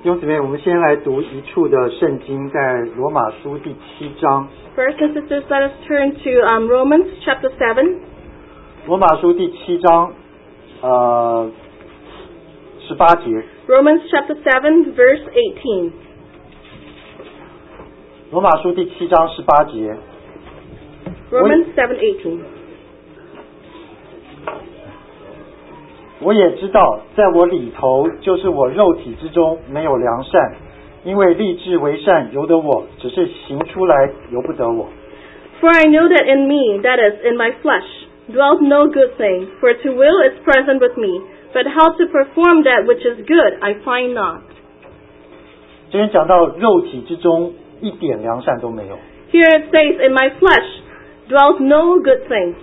弟兄姊妹，我们先来读一处的圣经，在罗马书第7章。 Brothers and sisters, let us turn to Romans chapter 7. 罗马书第7章18节。 Romans chapter 7, verse 18. 罗马书第7章18节。 Romans 7:18. 我也知道，在我里头，就是我肉体之中没有良善，因为立志为善由得我，只是行出来由不得我。 For I know that in me, that is, in my flesh, dwells no good thing, for to will is present with me, but how to perform that which is good I find not. 这边讲到肉体之中一点良善都没有。 Here it says, in my flesh dwells no good thing.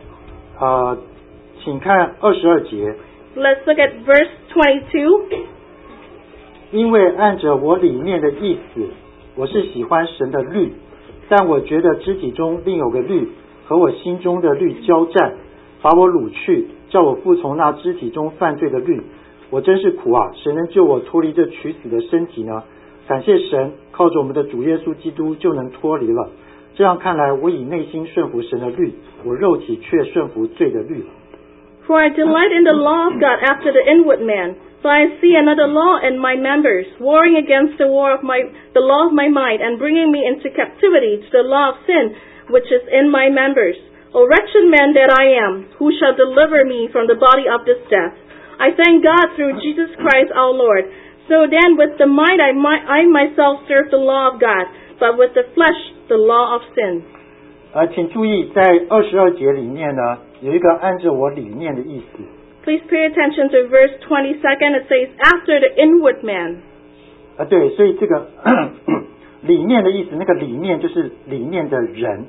请看22节。 Let's look at verse 22. 因为按着我里面的意思，我是喜欢神的律，但我觉得肢体中另有个律和我心中的律交战，把我掳去，叫我服从那肢体中犯罪的律。我真是苦啊！谁能救我脱离这取死的身体呢？感谢神，靠着我们的主耶稣基督就能脱离了。这样看来，我以内心顺服神的律，我肉体却顺服罪的律了。 For I delight in the law of God after the inward man. So I see another law in my members, warring against the law of my mind, and bringing me into captivity to the law of sin, which is in my members. O wretched man that I am, who shall deliver me from the body of this death? I thank God through Jesus Christ our Lord. So then with the mind I myself serve the law of God, but with the flesh the law of sin. 请注意，在22节里面呢，有一个按着我里面的意思。 Please pay attention to verse 22. It says, after the inward man. 对，所以这个里面的意思，那个里面就是里面的人。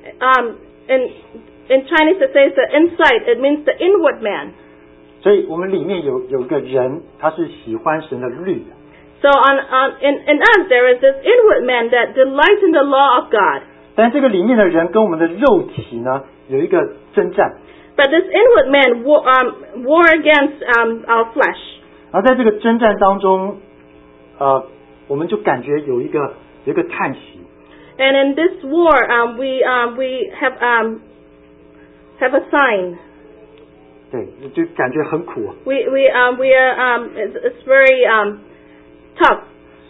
In Chinese it says the inside. It means the inward man. 所以我们里面有个人，他是喜欢神的律。 So in us there is this inward man that delights in the law of God. 但这个里面的人跟我们的肉体呢有一个征战。 But this inward man war against our flesh. 然后在这个征战当中，我们就感觉有一个叹息。 And in this war, we have a sign. 对，就感觉很苦。 We are it's very tough.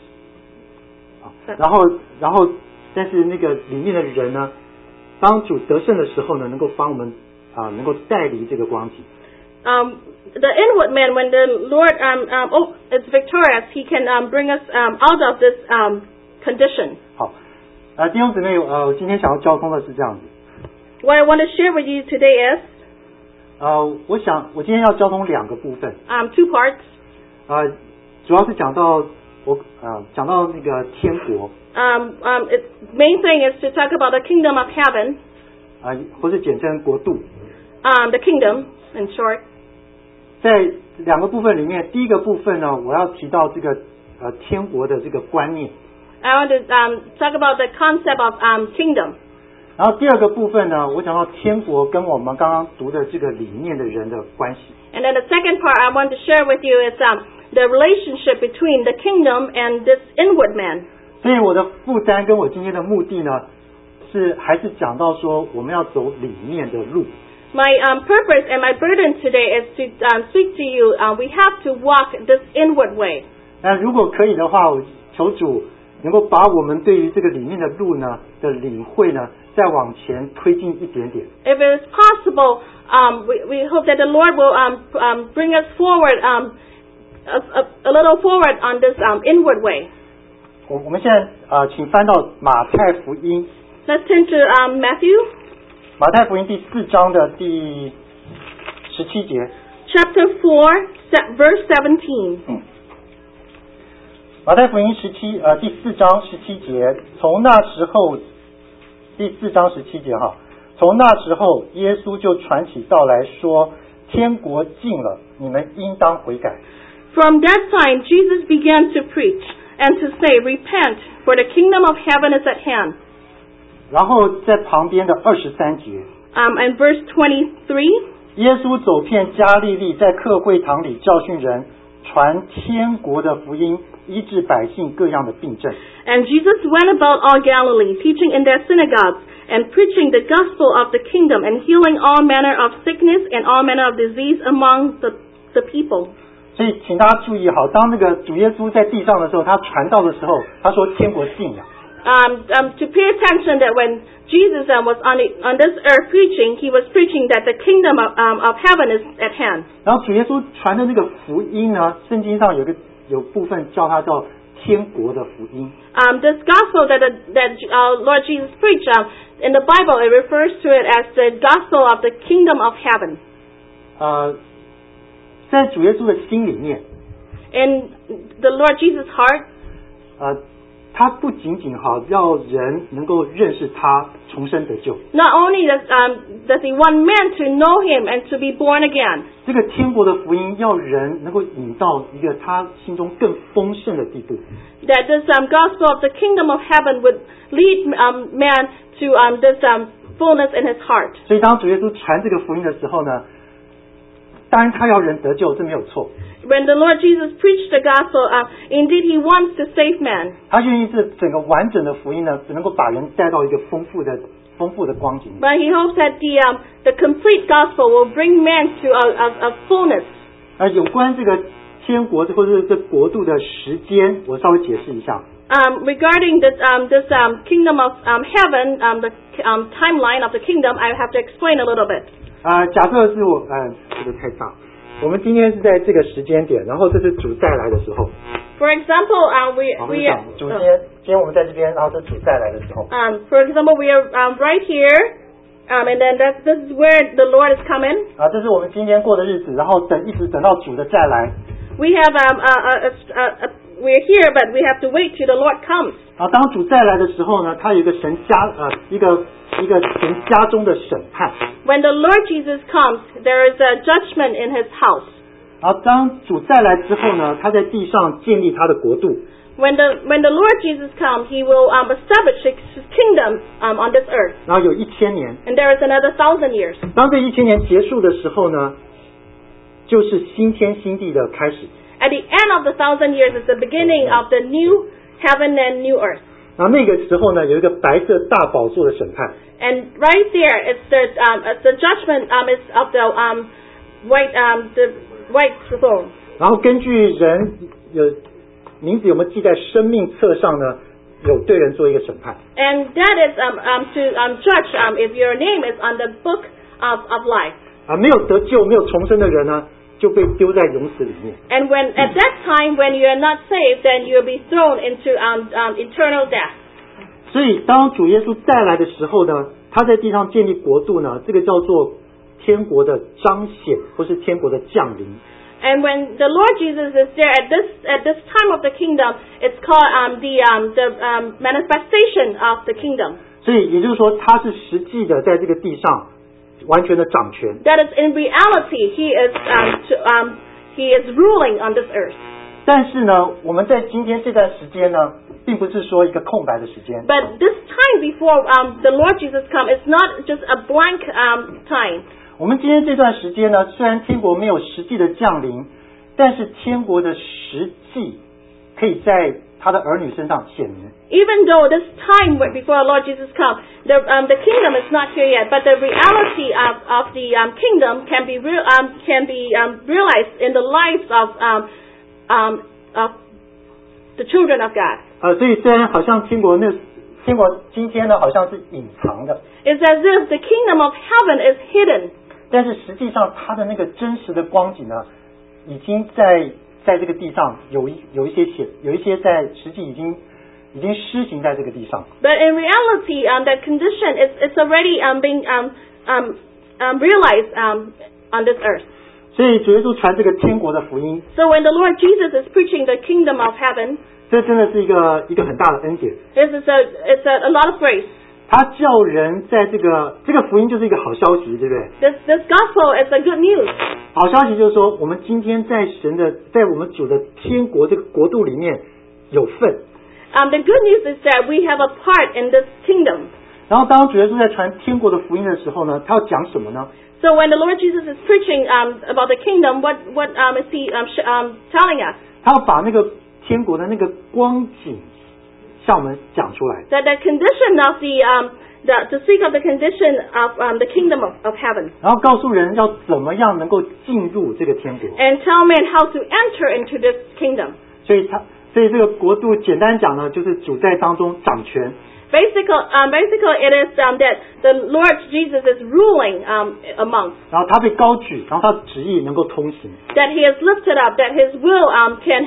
然后，但是那个里面的人呢，当主得胜的时候呢，能够帮我们能够带离这个光景。 The inward man, when the Lord is victorious, He can bring us out of this condition. 好，弟兄姊妹，我今天想要交通的是这样子。 What I want to share with you today is. 我今天要交通2个部分。 Two parts. 主要是讲到那个天国。 Its main thing is to talk about the kingdom of heaven. 或是简称国度。 The kingdom, in short. 在2个部分里面，第一个部分呢，我要提到这个天国的这个观念。 I want to talk about the concept of kingdom. 然后第2个部分呢，我讲到天国跟我们刚刚读的这个里面的人的关系。 And then the second part I want to share with you is the relationship between the kingdom and this inward man. 所以我的负担跟我今天的目的呢，还是讲到说我们要走里面的路。 My purpose and my burden today is to speak to you. We have to walk this inward way. 那如果可以的话，我求主能够把我们对于这个里面的路呢的领会呢，再往前推进一点点。 If it is possible, we hope that the Lord will bring us forward a little forward on this inward way. 我们现在请翻到马太福音。 Let's turn to Matthew. 马太福音第4章的第17节。 Chapter 4, verse 17. 马太福音第4章17节，从那时候，第4章17节哈，从那时候耶稣就传起道来说，天国近了，你们应当悔改。 From that time Jesus began to preach and to say, Repent, for the kingdom of heaven is at hand. 然后在旁边的23节。 And verse 23. 耶稣走遍加利利，在客会堂里教训人，传天国的福音， 医治百姓各样的病症。 And Jesus went about all Galilee, teaching in their synagogues, and preaching the gospel of the kingdom, and healing all manner of sickness and all manner of disease among the people. 所以请大家注意好，当那个主耶稣在地上的时候，他传道的时候，他说天国近了。 To pay attention that when Jesus was on this earth preaching, he was preaching that the kingdom of heaven is at hand. 然后主耶稣传的那个福音呢，圣经上有部分叫它叫天国的福音。 This gospel that Lord Jesus preached, in the Bible, it refers to it as the gospel of the kingdom of heaven. 在主耶稣的心里面 In the Lord Jesus' heart, 他不仅仅要人能够认识他，重生得救。 not only does he want man to know him and to be born again, 这个天国的福音要人能够引到一个他心中更丰盛的地步。 that this gospel of the kingdom of heaven would lead man to this fullness in his heart. 所以当主耶稣传这个福音的时候呢，当然他要人得救，这没有错。 When the Lord Jesus preached the gospel, indeed he wants to save man. 他愿意这整个完整的福音呢，能够把人带到一个丰富的光景。 But he hopes that the complete gospel will bring man to a fullness. 有关这个天国或者是这国度的时间，我稍微解释一下。 Regarding this kingdom of heaven, the timeline of the kingdom, I have to explain a little bit. 假设是我这个太大，我们今天是在这个时间点，然后这是主再来的时候。 For example, we 主今天我们在这边，然后这主再来的时候。 For example, we are right here, and then this is where the Lord is coming. 这是我们今天过的日子，然后一直等到主的再来。 We have we're here, but we have to wait till the Lord comes. 当主再来的时候呢，他有一个神一个神家中的审判。 When the Lord Jesus comes, there is a judgment in His house. 然后当主再来之后呢，他在地上建立他的国度。 When the Lord Jesus comes, He will establish His kingdom on this earth. 然后有1000年。 And there is another 1,000 years. 当这1000年结束的时候呢，就是新天新地的开始。 At the end of the 1,000 years is the beginning of the new heaven and new earth. 然后那个时候呢，有一个白色大宝座的审判。 And right there, it's the judgment is of the white throne. 然后根据人有名字有没有记在生命册上呢，有对人做一个审判。 And that is to judge if your name is on the book of life. 没有得救、没有重生的人呢，就被丢在永死里面。 And when at that time when you are not saved, then you'll be thrown into eternal death. 所以当主耶稣再来的时候呢，他在地上建立国度呢，这个叫做天国的彰显，或是天国的降临。 And when the Lord Jesus is there at this time of the kingdom, it's called the manifestation of the kingdom. 所以也就是说，他是实际的在这个地上完全的掌权。 That is, in reality, he is ruling on this earth. 但是呢，我们在今天这段时间呢，并不是说一个空白的时间。 But this time before the Lord Jesus comes, it's not just a blank time. 我们今天这段时间呢，虽然天国没有实际的降临，但是天国的实际可以在他的儿女身上显明。 Even though this time before Lord Jesus comes, the kingdom is not here yet, but the reality of the kingdom can be realized in the lives of the children of God. 所以虽然好像天国今天呢好像是隐藏的， It's as if the kingdom of heaven is hidden. 但是实际上它的那个真实的光景呢，已经在这个地上有一些在实际已经施行在这个地上。 But in reality, that condition it's already being realized on this earth. 所以主耶稣传这个天国的福音， So when the Lord Jesus is preaching the kingdom of heaven, 这真的是一个很大的恩典。 it's a lot of grace. 他叫人在这个福音就是一个好消息，对不对？ This gospel is a good news. 好消息就是说，我们今天在我们主的天国这个国度里面有份。 The good news is that we have a part in this kingdom. 然后当主耶稣在传天国的福音的时候呢，他要讲什么呢？ So when the Lord Jesus is preaching about the kingdom, what is he telling us? 他要把那个天国的那个光景向我们讲出来。 That the condition of to speak of the condition of the kingdom of heaven. 然后告诉人要怎么样能够进入这个天国。 And tell men how to enter into this kingdom. 所以这个国度简单讲呢，就是主在当中掌权。 Basically, it is that the Lord Jesus is ruling among. 然后他被高举，然后他的旨意能够通行。 That He is lifted up. That His will can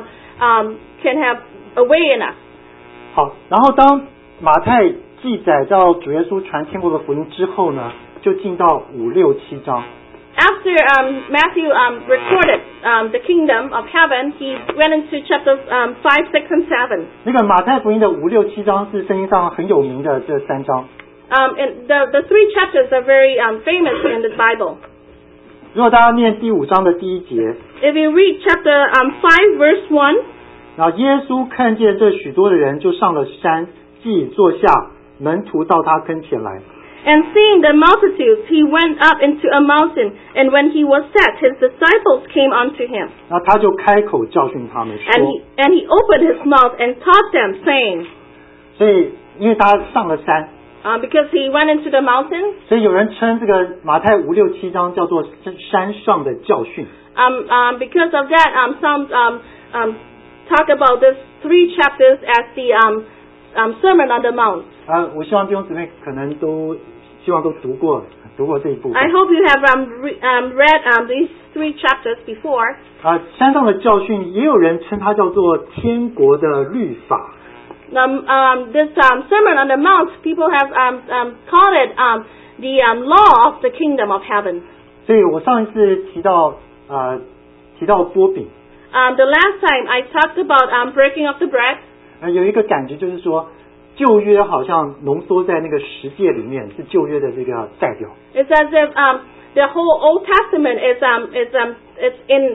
have a way in us. 好，然后当马太记载到主耶稣传天国的福音之后呢，就进到5、6、7章。 After Matthew recorded the kingdom of heaven, he went into chapters 5, 6, and 7. 那个马太福音的5、6、7章是圣经上很有名的这3章。 And the 3 chapters are very famous in the Bible. 如果大家念第5章的第1节， If you read chapter 5, verse 1, 然后耶稣看见这许多的人，就上了山，既坐下，门徒到他跟前来。 and seeing the multitudes, he went up into a mountain, and when he was set, his disciples came unto him. 然后他就开口教训他们 And 说， he opened his mouth and taught them, saying, 所以因为他上了山， because he went into the mountain, 所以有人称这个马太5、6、7章叫做山上的教训。 because of that, some talk about these 3 chapters as the Sermon on the Mount. 我希望弟兄姊妹可能都希望都读过这一部分。 I hope you have read these 3 chapters before. 山上的教训，也有人称它叫做天国的律法。 This Sermon on the Mount, people have called it the law of the kingdom of heaven. 所以我上一次提到擘饼， The last time I talked about breaking of the bread. 有一个感觉就是说，旧约好像浓缩在那个十诫里面，是旧约的这个代表。 It's as if the whole Old Testament is in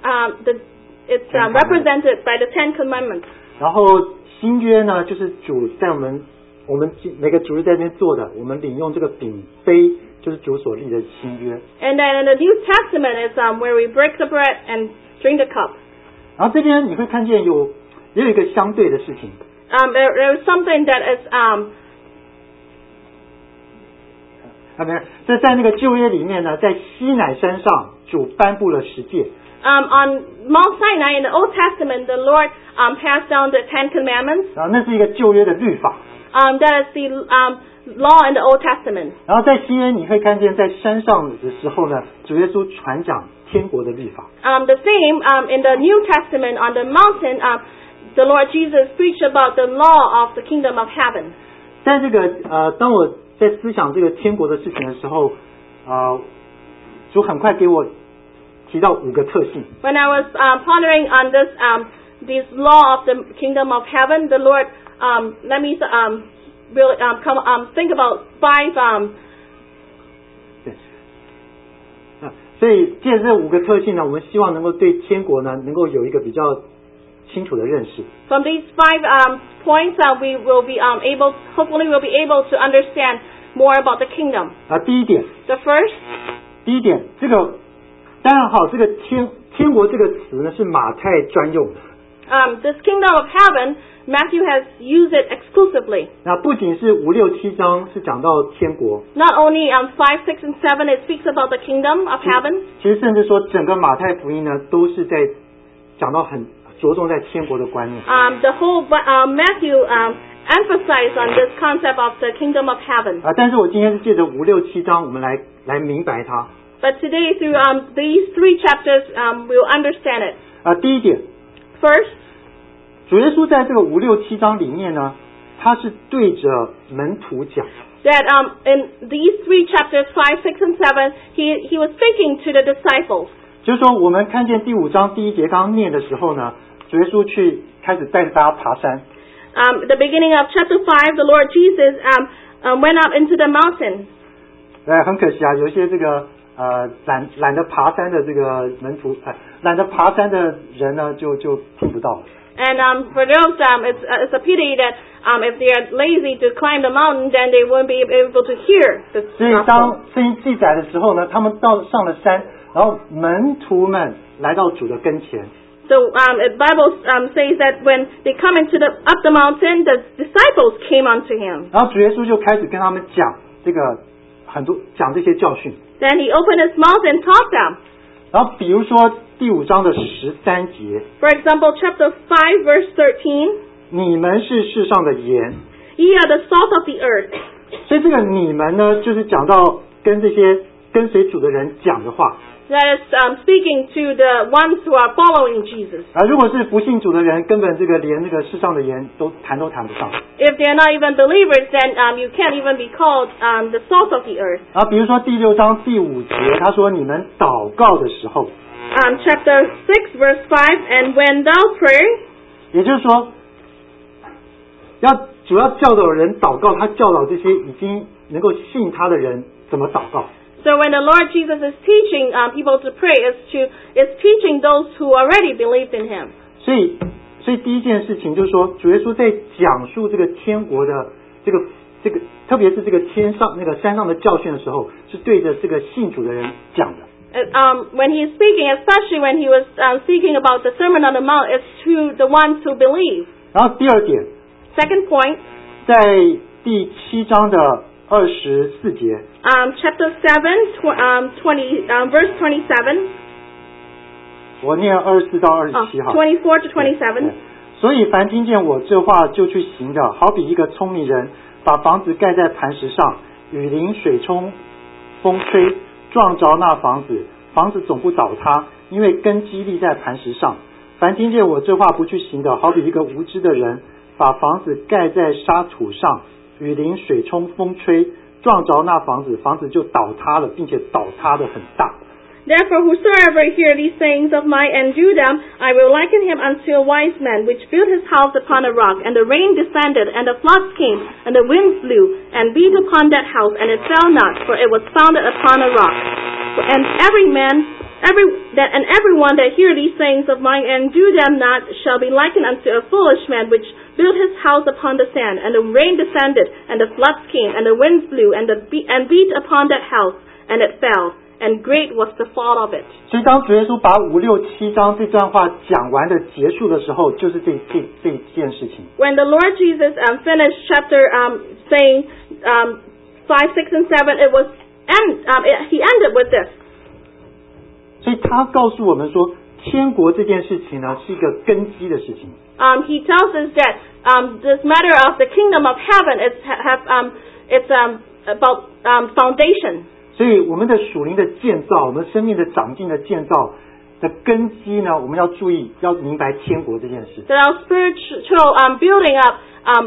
it's represented by the 10 Commandments. 然后新约呢，就是主在我们每个主日在那边做的，我们领用这个饼杯，就是主所立的新约。 And then in the New Testament is where we break the bread and drink the cup. 然后这边你会看见也有一个相对的事情。 There is something that is 没有，这在那个旧约里面呢，在西乃山上，主颁布了十诫。 On Mount Sinai in the Old Testament, the Lord passed down the 10 Commandments. 然后那是一个旧约的律法。 That is the law in the Old Testament. 然后在新约你会看见，在山上的时候呢，主耶稣传讲天国的律法。 The same in the New Testament on the mountain, the Lord Jesus preached about the law of the kingdom of heaven. 在这个当我在思想这个天国的事情的时候，主很快给我提到5个特性。 When I was pondering on this law of the kingdom of heaven, the Lord let me really think about 5. 对，所以借着这5个特性呢，我们希望能够对天国呢能够有一个比较清楚的认识。 From these 5 points, we will be hopefully we'll be able to understand more about the kingdom. 第一点， The first, 这个当然好，这个天国这个词呢是马太专用的。 this kingdom of heaven, Matthew has used it exclusively. 那不仅是5、6、7章是讲到天国， Not only 5, 6, and 7 it speaks about the kingdom of heaven. 其实甚至说整个马太福音呢都是在讲到很着重在天国的观念。 The whole Matthew emphasized on this concept of the kingdom of heaven. 但是我今天是借着5、6、7章，我们来明白它。 But today, through these 3 chapters, we'll understand it. 第一点， First, 主耶稣在这个5、6、7章里面呢，他是对着门徒讲。 that in these 3 chapters, 5, 6, and 7, he was speaking to the disciples. 就是说，我们看见第5章第1节刚刚念的时候呢，主耶稣开始带着大家爬山。 The beginning of chapter 5, the Lord Jesus went up into the mountain. 很可惜啊，有一些这个懒得爬山的这个门徒，懒得爬山的人呢，就听不到了。 And for those, it's a pity that if they are lazy to climb the mountain, then they won't be able to hear the 所以 gospel. 当圣经记载的时候呢，他们上了山，然后门徒们来到主的跟前。 So the Bible says that when they come into up the mountain, the disciples came unto him. 然后主耶稣就开始跟他们讲讲这些教训。 Then he opened his mouth and taught them. 然后比如说第5章的13节 For example, chapter 5, verse 13. 你们是世上的盐。 Ye are the salt of the earth. 所以这个你们呢，就是讲到跟这些跟随主的人讲的话。 That is speaking to the ones who are following Jesus. 如果是不信主的人，根本连那个世上的盐都谈不上。 If they are not even believers, then you can't even be called the salt of the earth. 比如说第6章第5节，他说你们祷告的时候。 Chapter 6, verse 5, and when thou pray. 也就是说，主要教导人祷告，他教导这些已经能够信他的人怎么祷告。 So when the Lord Jesus is teaching people to pray, is teaching those who already believed in Him. 所以第一件事情就是说，主耶稣在讲述这个天国的这个，特别是这个山上的教训的时候，是对着这个信主的人讲的。 When he is speaking, especially when he was speaking about the Sermon on the Mount, it's to the ones who believe. 然后第二点 Second point, 在第7章的24节 chapter 7, verse 27. 我念24到27号。 24 to 27. 所以凡听见我这话就去行的，好比一个聪明人把房子盖在磐石上，雨淋水冲风吹，撞着那房子，房子总不倒塌，因为根基立在磐石上。凡听见我这话不去行的，好比一个无知的人把房子盖在沙土上，雨淋水冲风吹，撞着那房子，房子就倒塌了，并且倒塌得很大。 Therefore whosoever hear these sayings of mine and do them, I will liken him unto a wise man which built his house upon a rock, and the rain descended, and the floods came, and the winds blew, and beat upon that house, and it fell not, for it was founded upon a rock. And everyone that hear these sayings of mine and do them not shall be likened unto a foolish man which built his house upon the sand, and the rain descended, and the floods came, and the winds blew, and beat upon that house, and it fell. And great was the fall of it. 所以当主耶稣把5、6、7章这段话讲完的结束的时候，就是这件事情。 When the Lord Jesus finished chapter saying 5, 6, and 7, he ended with this. 所以他告诉我们说，天国这件事情呢，是一个根基的事情。 He tells us that this matter of the kingdom of heaven it's about foundation. 所以我们的属灵的建造，我们生命的长进的建造的根基呢，我们要注意，要明白天国这件事。 That our spiritual building up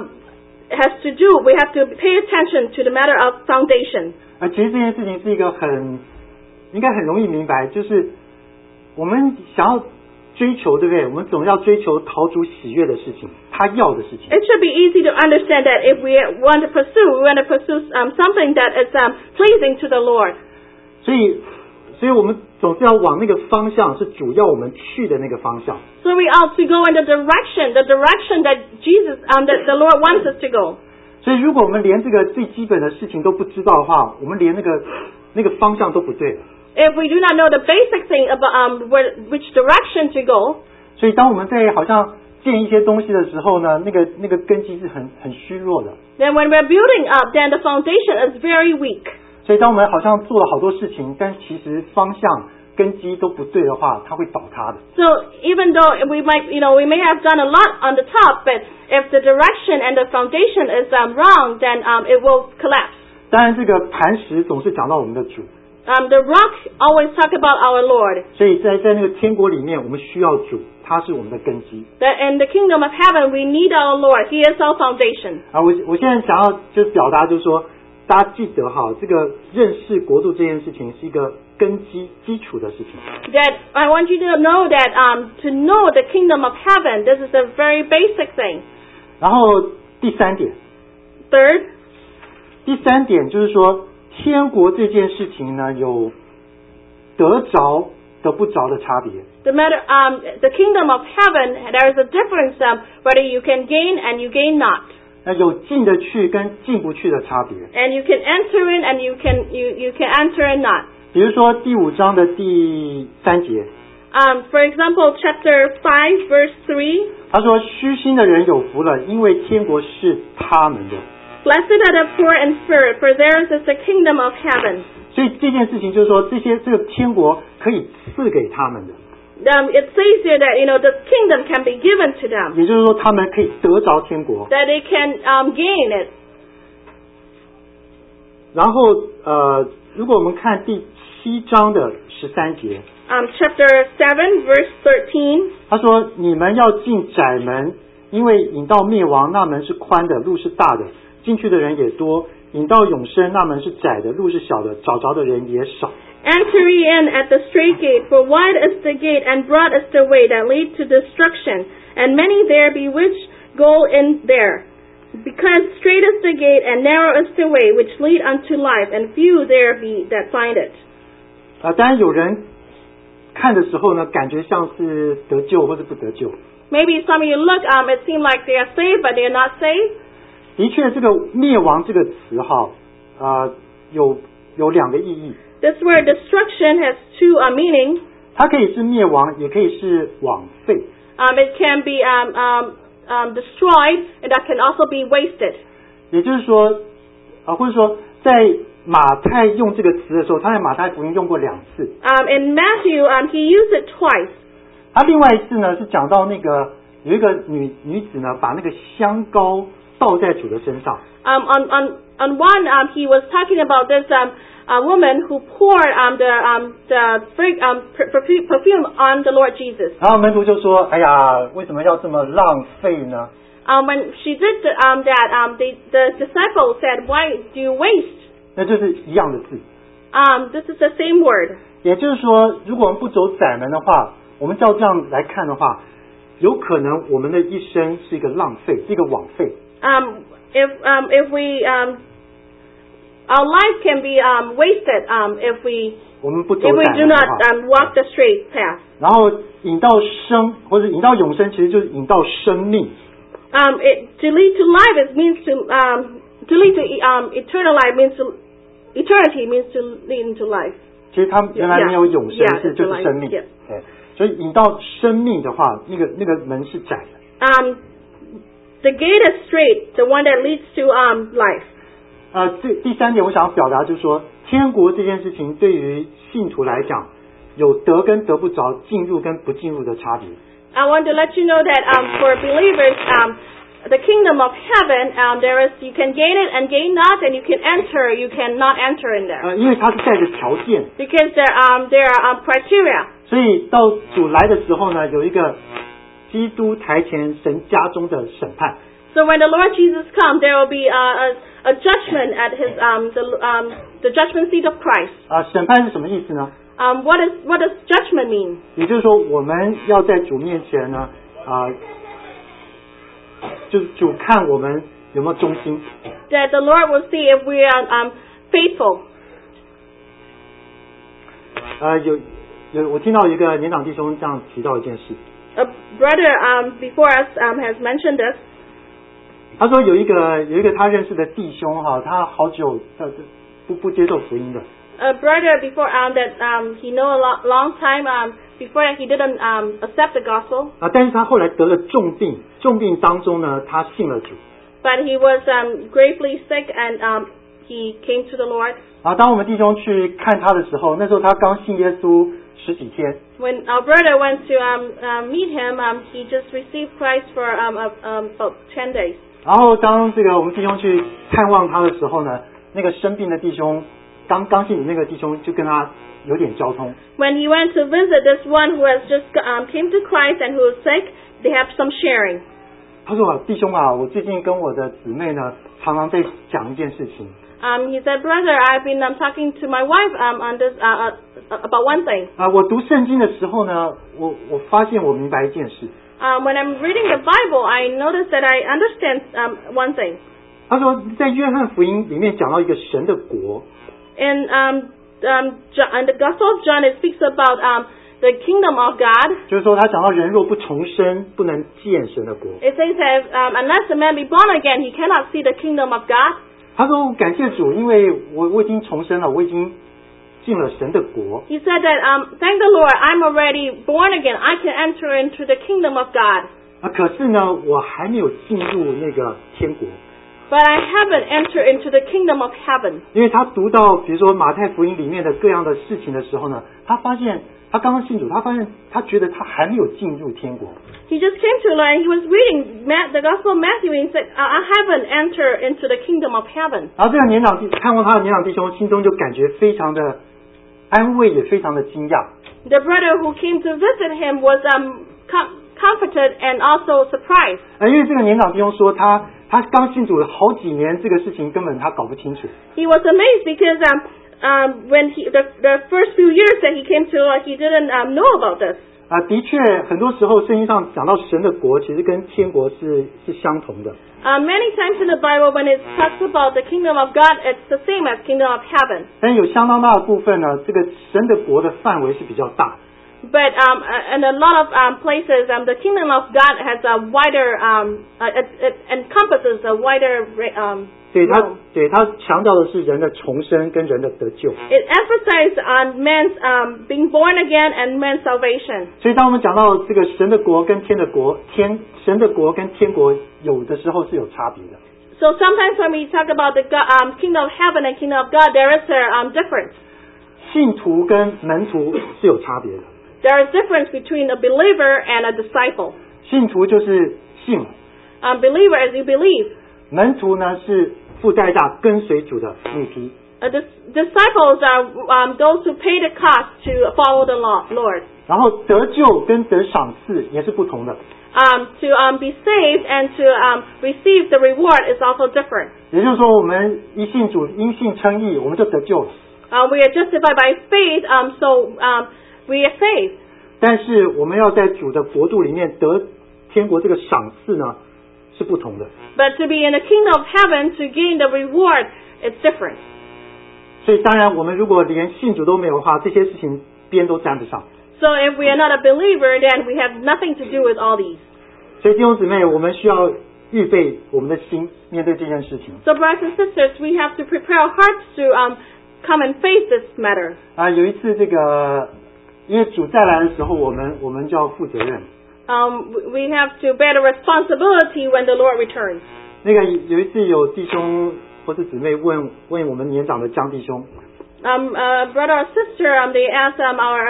has to do. We have to pay attention to the matter of foundation. 其实这件事情是一个应该很容易明白，就是我们想要追求，对不对？我们总要追求讨主喜悦的事情，他要的事情。 It should be easy to understand that if we want to pursue something that is pleasing to the Lord. 所以我们总是要往那个方向，是主要我们去的那个方向。 So we ought to go in the direction that Jesus, that the Lord wants us to go. 所以如果我们连这个最基本的事情都不知道的话，我们连那个方向都不对了。 If we do not know the basic thing about which direction to go, 所以当我们在好像建一些东西的时候呢，那个根基是很虚弱的。 then when we're building up, then the foundation is very weak. 所以当我们好像做了好多事情，但其实方向根基都不对的话，它会倒塌的。 So even though we may have done a lot on the top, but if the direction and the foundation is wrong, then it will collapse. 当然，这个磐石总是讲到我们的主。 The rock always talk about our Lord. 所以在那个天国里面，我们需要主，他是我们的根基。 That in the kingdom of heaven, we need our Lord. He is our foundation. 我现在想要就是表达，就是说，大家记得哈，这个认识国度这件事情是一个根基础的事情。 That I want you to know that to know the kingdom of heaven, this is a very basic thing. 然后第三点 Third, 第三点就是说，天国这件事情呢，有得着得不着的差别。 the kingdom of heaven, there is a difference whether you can gain and you gain not. 那有进得去跟进不去的差别。 And you can enter in and you can enter in not. 比如说第5章的第3节。 For example, chapter 5, verse 3. 他说：“虚心的人有福了，因为天国是他们的。” Blessed are the poor in spirit, for theirs is the kingdom of heaven. 所以这件事情就是说，这个天国可以赐给他们的。 It says here that the kingdom can be given to them. 也就是说，他们可以得着天国。 That they can gain it. 然后如果我们看第7章的13节。 Chapter 7, verse 13. 他说：“你们要进窄门，因为引到灭亡那门是宽的，路是大的，进去的人也多；引到永生那门是窄的，路是小的，找着的人也少。” Enter ye in at the strait gate, for wide is the gate, and broad is the way that leads to destruction, and many there be which go in there. Because strait is the gate, and narrow is the way which lead unto life, and few there be that find it. 当然有人看的时候呢，感觉像是得救或者不得救。 Maybe some of you look, it seems like they are saved, but they are not saved. 的确，这个灭亡这个词哈，有2个意义。 This word destruction has 2 meanings. 它可以是灭亡，也可以是枉费。 It can be destroyed, and that can also be wasted. 也就是说，或者说在马太用这个词的时候，他在马太福音用过2次。 In Matthew, he used it twice. 他另外一次呢是讲到那个有一个女子呢，把那个香膏倒在主的身上。 On one, he was talking about this woman who poured the perfume on the Lord Jesus. 然后门徒就说：“哎呀，为什么要这么浪费呢？” When she did that, the disciples said, "Why do you waste?" 那就是一样的字。 This is the same word. 也就是说，如果我们不走窄门的话，我们照这样来看的话，有可能我们的一生是一个浪费，是一个枉费。 If we our life can be wasted if we 我们不走 if we 窄 do 门的 not 话。 walk the straight path. 然后引到生或者引到永生，其实就是引到生命。 To lead to life it means to lead to eternal life means to eternity means to lead into life. 其实他原来没有永生， Yeah, 就是生命。 yeah. 对，所以引到生命的话，那个门是窄的。 The gate is straight, the one that leads to life. 第3点我想要表达就是说，天国这件事情对于信徒来讲，有得跟得不着，进入跟不进入的差别。 I want to let you know that for believers, the kingdom of heaven, there is you can gain it and gain not, and you can enter, you cannot enter in there. 因为它是带着条件， Because there are criteria. 所以到主来的时候呢，有一个基督台前神家中的审判。 So when the Lord Jesus comes, there will be a judgment at his the judgment seat of Christ. 审判是什么意思呢？ What does judgment mean? 也就是说，我们要在主面前呢，就是主看我们有没有忠心。 That the Lord will see if we are faithful. 我听到一个年长弟兄这样提到一件事。 A brother before us has mentioned this. 他说有一个他认识的弟兄哈，他好久不接受福音的。 A brother before that he know a long time before that he didn't accept the gospel. 但是他后来得了重病，重病当中呢，他信了主。 But he was gravely sick and he came to the Lord. 当我们弟兄去看他的时候，那时候他刚信耶稣10几天。 When our brother went to meet him, he just received Christ for about 10 days. 然后当我们弟兄去探望他的时候呢，那个生病的弟兄，刚信主那个弟兄就跟他有点交通。 When he went to visit this one who has just came to Christ and who is sick, they have some sharing. 他说：“弟兄啊，我最近跟我的姊妹呢，常常在讲一件事情。” He said, "Brother, I've been talking to my wife on this about one thing." 我读圣经的时候呢，我发现我明白一件事。 When I'm reading the Bible, I notice that I understand one thing. 他说，在约翰福音里面讲到一个神的国。 In the Gospel of John, it speaks about the kingdom of God. 就是说，他讲到人若不重生，不能见神的国。 It says that unless a man be born again, he cannot see the kingdom of God. 他说：“感谢主，因为我已经重生了，我已经进了神的国。 He said that, thank the Lord, I'm already born again. I can enter into the kingdom of God. 可是呢，我还没有进入那个天国。 But I haven't entered into the kingdom of heaven. 因为他读到比如说马太福音里面的各样的事情的时候呢，他发现他刚刚信主，他觉得他还没有进入天国。 He just came to learn. He was reading the Gospel of Matthew and he said, I haven't entered into the kingdom of heaven. 然后这个看过他的年长弟兄，心中就感觉非常的安慰，也非常的惊讶。 The brother who came to visit him was comforted and also surprised. 因为这个年长弟兄说他刚信主了好几年，这个事情根本他搞不清楚。 He was amazed because when the first few years that he came to Lord, he didn't know about this. 的确，很多时候圣经上讲到神的国，其实跟天国是相同的。 Many times in the Bible, when it talks about the kingdom of God, it's the same as kingdom of heaven. 但有相当大的部分呢，这个神的国的范围是比较大。 But in a lot of places, the kingdom of God has a wider, it encompasses a wider. 对他强调的是人的重生跟人的得救。 It emphasizes on man's being born again and man's salvation. 所以当我们讲到这个神的国跟天的国，神的国跟天国有的时候是有差别的。 So sometimes when we talk about the kingdom of heaven and kingdom of God, there is a difference. 信徒跟门徒是有差别的。 There is difference between a believer and a disciple. 信徒就是信了， Believer as you believe. 门徒呢是付代价跟随主的那批。 Disciples are those who pay the cost to follow the Lord. 然后得救跟得赏赐也是不同的。 To be saved and to receive the reward is also different. 也就是说，我们一信主，因信称义，我们就得救了。 We are justified by faith, so we are saved. 但是我们要在主的国度里面得天国这个赏赐呢，是不同的。 But to be in the kingdom of heaven, to gain the reward, it's different. 所以当然，我们如果连信主都没有的话，这些事情边都沾不上。 So if we are not a believer, then we have nothing to do with all these. 所以弟兄姊妹，我们需要预备我们的心面对这件事情。 So brothers and sisters, we have to prepare our hearts to come and face this matter. 有一次这个，因为主再来的时候，我们就要负责任。 We have to bear the responsibility when the Lord returns. 那个有一次有弟兄或是姊妹问我们年长的江弟兄。 Brother or sister, they asked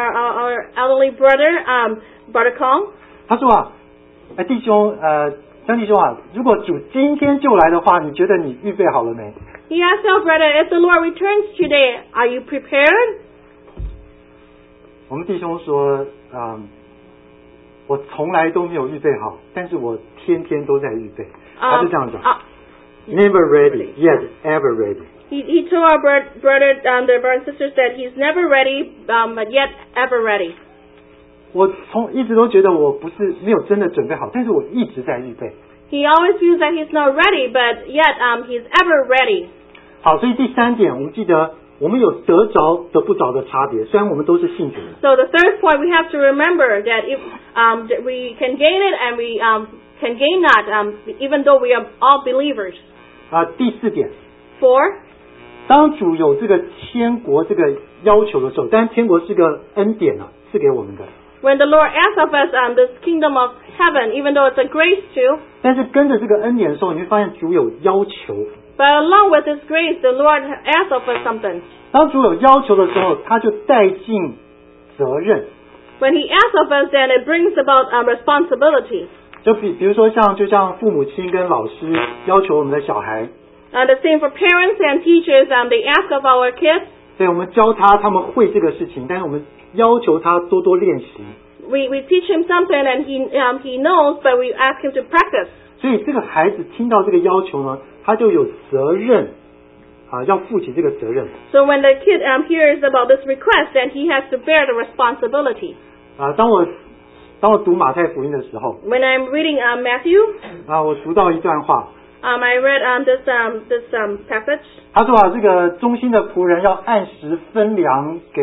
our elderly brother, Brother Kong. 他说弟兄，江弟兄如果主今天就来的话，你觉得你预备好了没？ He asked our brother, if the Lord returns today, are you prepared? 我们弟兄说，我从来都没有预备好，但是我天天都在预备。他就这样讲，Never ready, yet ever ready. He told our brother, the brothers and sisters, that he's never ready, but yet ever ready. 我一直都觉得我不是没有真的准备好，但是我一直在预备。 He always feels that he's not ready, but yet he's ever ready. 好，所以第三点，我们记得我们有得着得不着的差别，虽然我们都是信主的。 So the third point, we have to remember that if that we can gain it and we can gain not, even though we are all believers. 第四点， 4. 当主有这个天国这个要求的时候，当然天国是个恩典赐给我们的。 When the Lord asks of us this kingdom of heaven, even though it's a grace too, 但是跟着这个恩典的时候，你会发现主有要求。 but along with His grace, the Lord asks of us something. 当主有要求的时候，他就带进责任。 When He asks of us, then it brings about responsibility. 就比如说就像父母亲跟老师要求我们的小孩， The same for parents and teachers. They ask of our kids. 对，我们教他们会这个事情，但是我们要求他多多练习。 We teach him something and he knows, but we ask him to practice. 所以这个孩子听到这个要求呢，他就有责任要负起这个责任。 So when the kid hears about this request, then he has to bear the responsibility. 当我读马太福音的时候， When I'm reading Matthew, 我读到一段话。 I read this passage. 他说这个忠心的仆人要按时分粮给。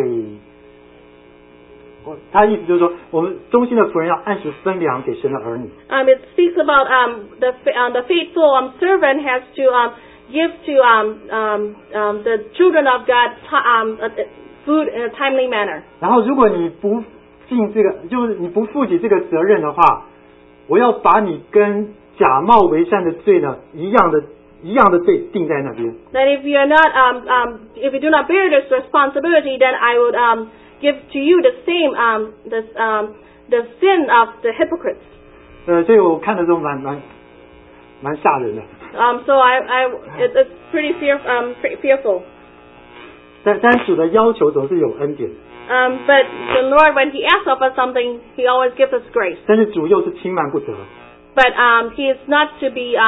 他意思就是说，我们忠心的仆人要按时分粮给神的儿女。 It speaks about the faithful servant has to give to the children of God food in a timely manner. 然后如果你不尽这个，就是你不负起这个责任的话，我要把你跟假冒为善的罪呢一样的罪定在那边。 That if you are not, if you do not bear this responsibility, then I would give to you the same, the sin of the hypocrites. 所以我看的时候蛮吓人的。 So it's pretty fearful. 但主的要求总是有恩典的。 But the Lord, when He asks of us something, He always gives us grace. 但是主又是轻慢不得。 But He is not to be.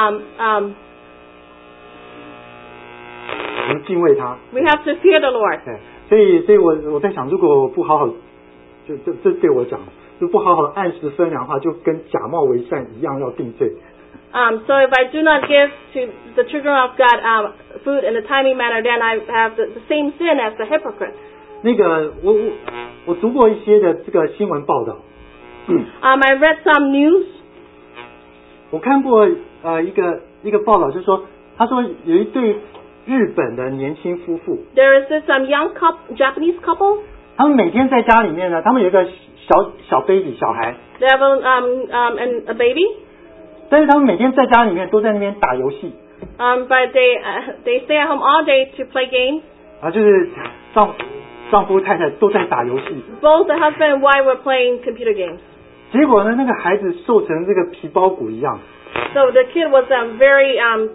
我们敬畏他。 We have to fear the Lord. 对，所以我在想，如果不好好，这对我讲，就不好好按时分粮的话，就跟假冒为善一样要定罪。 So if I do not give to the children of God food in a timely manner, then I have the same sin as the hypocrite. 那个我读过一些的这个新闻报道。 I read some news. 我看过一个报道，就是说，他说有一对日本的年轻夫妇。 There is this young Japanese couple. 他们每天在家里面呢，他们有一个小 baby 小孩。 They have a baby. 但是他们每天在家里面都在那边打游戏。 But they stay at home all day to play games. 就是丈夫太太都在打游戏。 Both the husband and wife were playing computer games. 结果呢，那个孩子瘦成这个皮包骨一样。 So the kid was very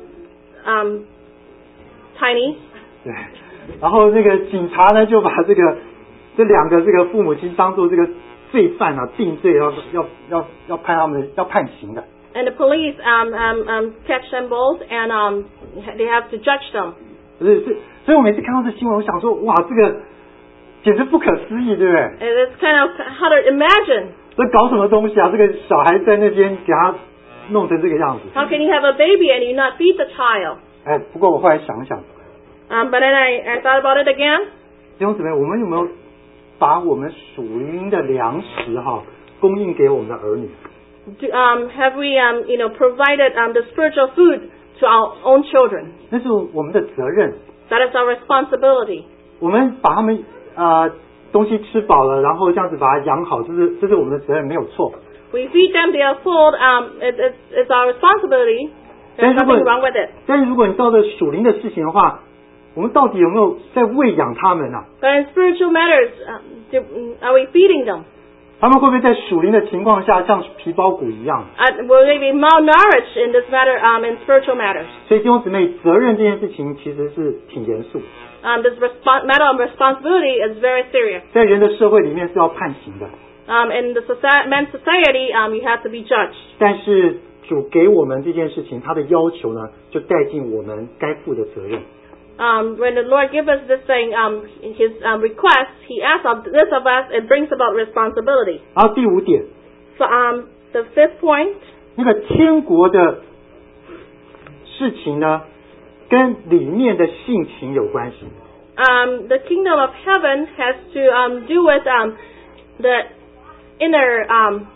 tiny. 对，然后那个警察呢就把这两个这个父母亲当做这个罪犯啊，定罪要判他们要判刑的。 And the police catch them both and they have to judge them. 所以我每次看到这新闻，我想说，哇，这个简直不可思议，对不对？ It's kind of hard to imagine. 这搞什么东西啊？这个小孩在那边给他弄成这个样子。 How can you have a baby and you not feed the child? 不过我后来想想。 But then I thought about it again. 弟兄姊妹，我们有没有把我们属灵的粮食供应给我们的儿女？ Have we provided the spiritual food to our own children? 那是我们的责任。 That is our responsibility. 我们把他们东西吃饱了，然后这样子把它养好，这是我们的责任，没有错。 We feed them, they are full. It's our responsibility. There's nothing wrong with it. 但是如果你到了属灵的事情的话，我们到底有没有在喂养他们啊？ But in spiritual matters, are we feeding them? 他们会不会在属灵的情况下像皮包骨一样？ Will they be malnourished in this matter, in spiritual matters? 所以弟兄姊妹，责任这件事情其实是挺严肃。 This matter of responsibility is very serious. 在人的社会里面是要判刑的。 In the man's society, you have to be judged. 但是主给我们这件事情，他的要求呢，就带进我们该负的责任。 When the Lord gives us this thing, His request, He asks of this of us, it brings about responsibility. 然后第5点。 So, the 5th point. 那个天国的事情呢，跟里面的性情有关系。 The kingdom of heaven has to do with the inner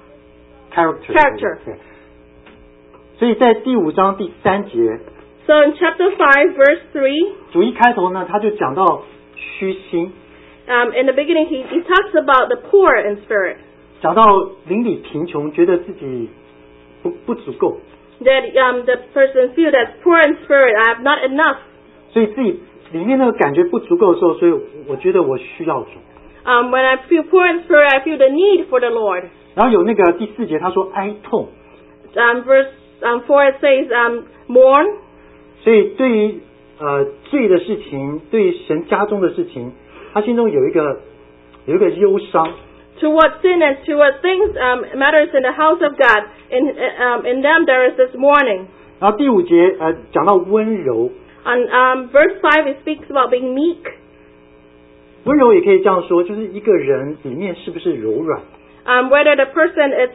character. 所以在第5章第3节。 So in chapter 5, verse 3, 主一开头呢，他就讲到虚心。 in the beginning, he talks about the poor in spirit. 讲到邻里贫穷，觉得自己不足够。 That the person feels that poor in spirit, I have not enough. 所以自己里面那个感觉不足够的时候，所以我觉得我需要主。 When I feel poor in spirit, I feel the need for the Lord. 然后有那个第4节，他说哀痛。 Verse 4 it says mourn. 所以对于罪的事情，对于神家中的事情，他心中有一个忧伤。 Toward sin and toward things matters in the house of God. In them there is this mourning. 然后第5节讲到温柔。 On verse 5 it speaks about being meek. 温柔也可以这样说，就是一个人里面是不是柔软。 Whether the person is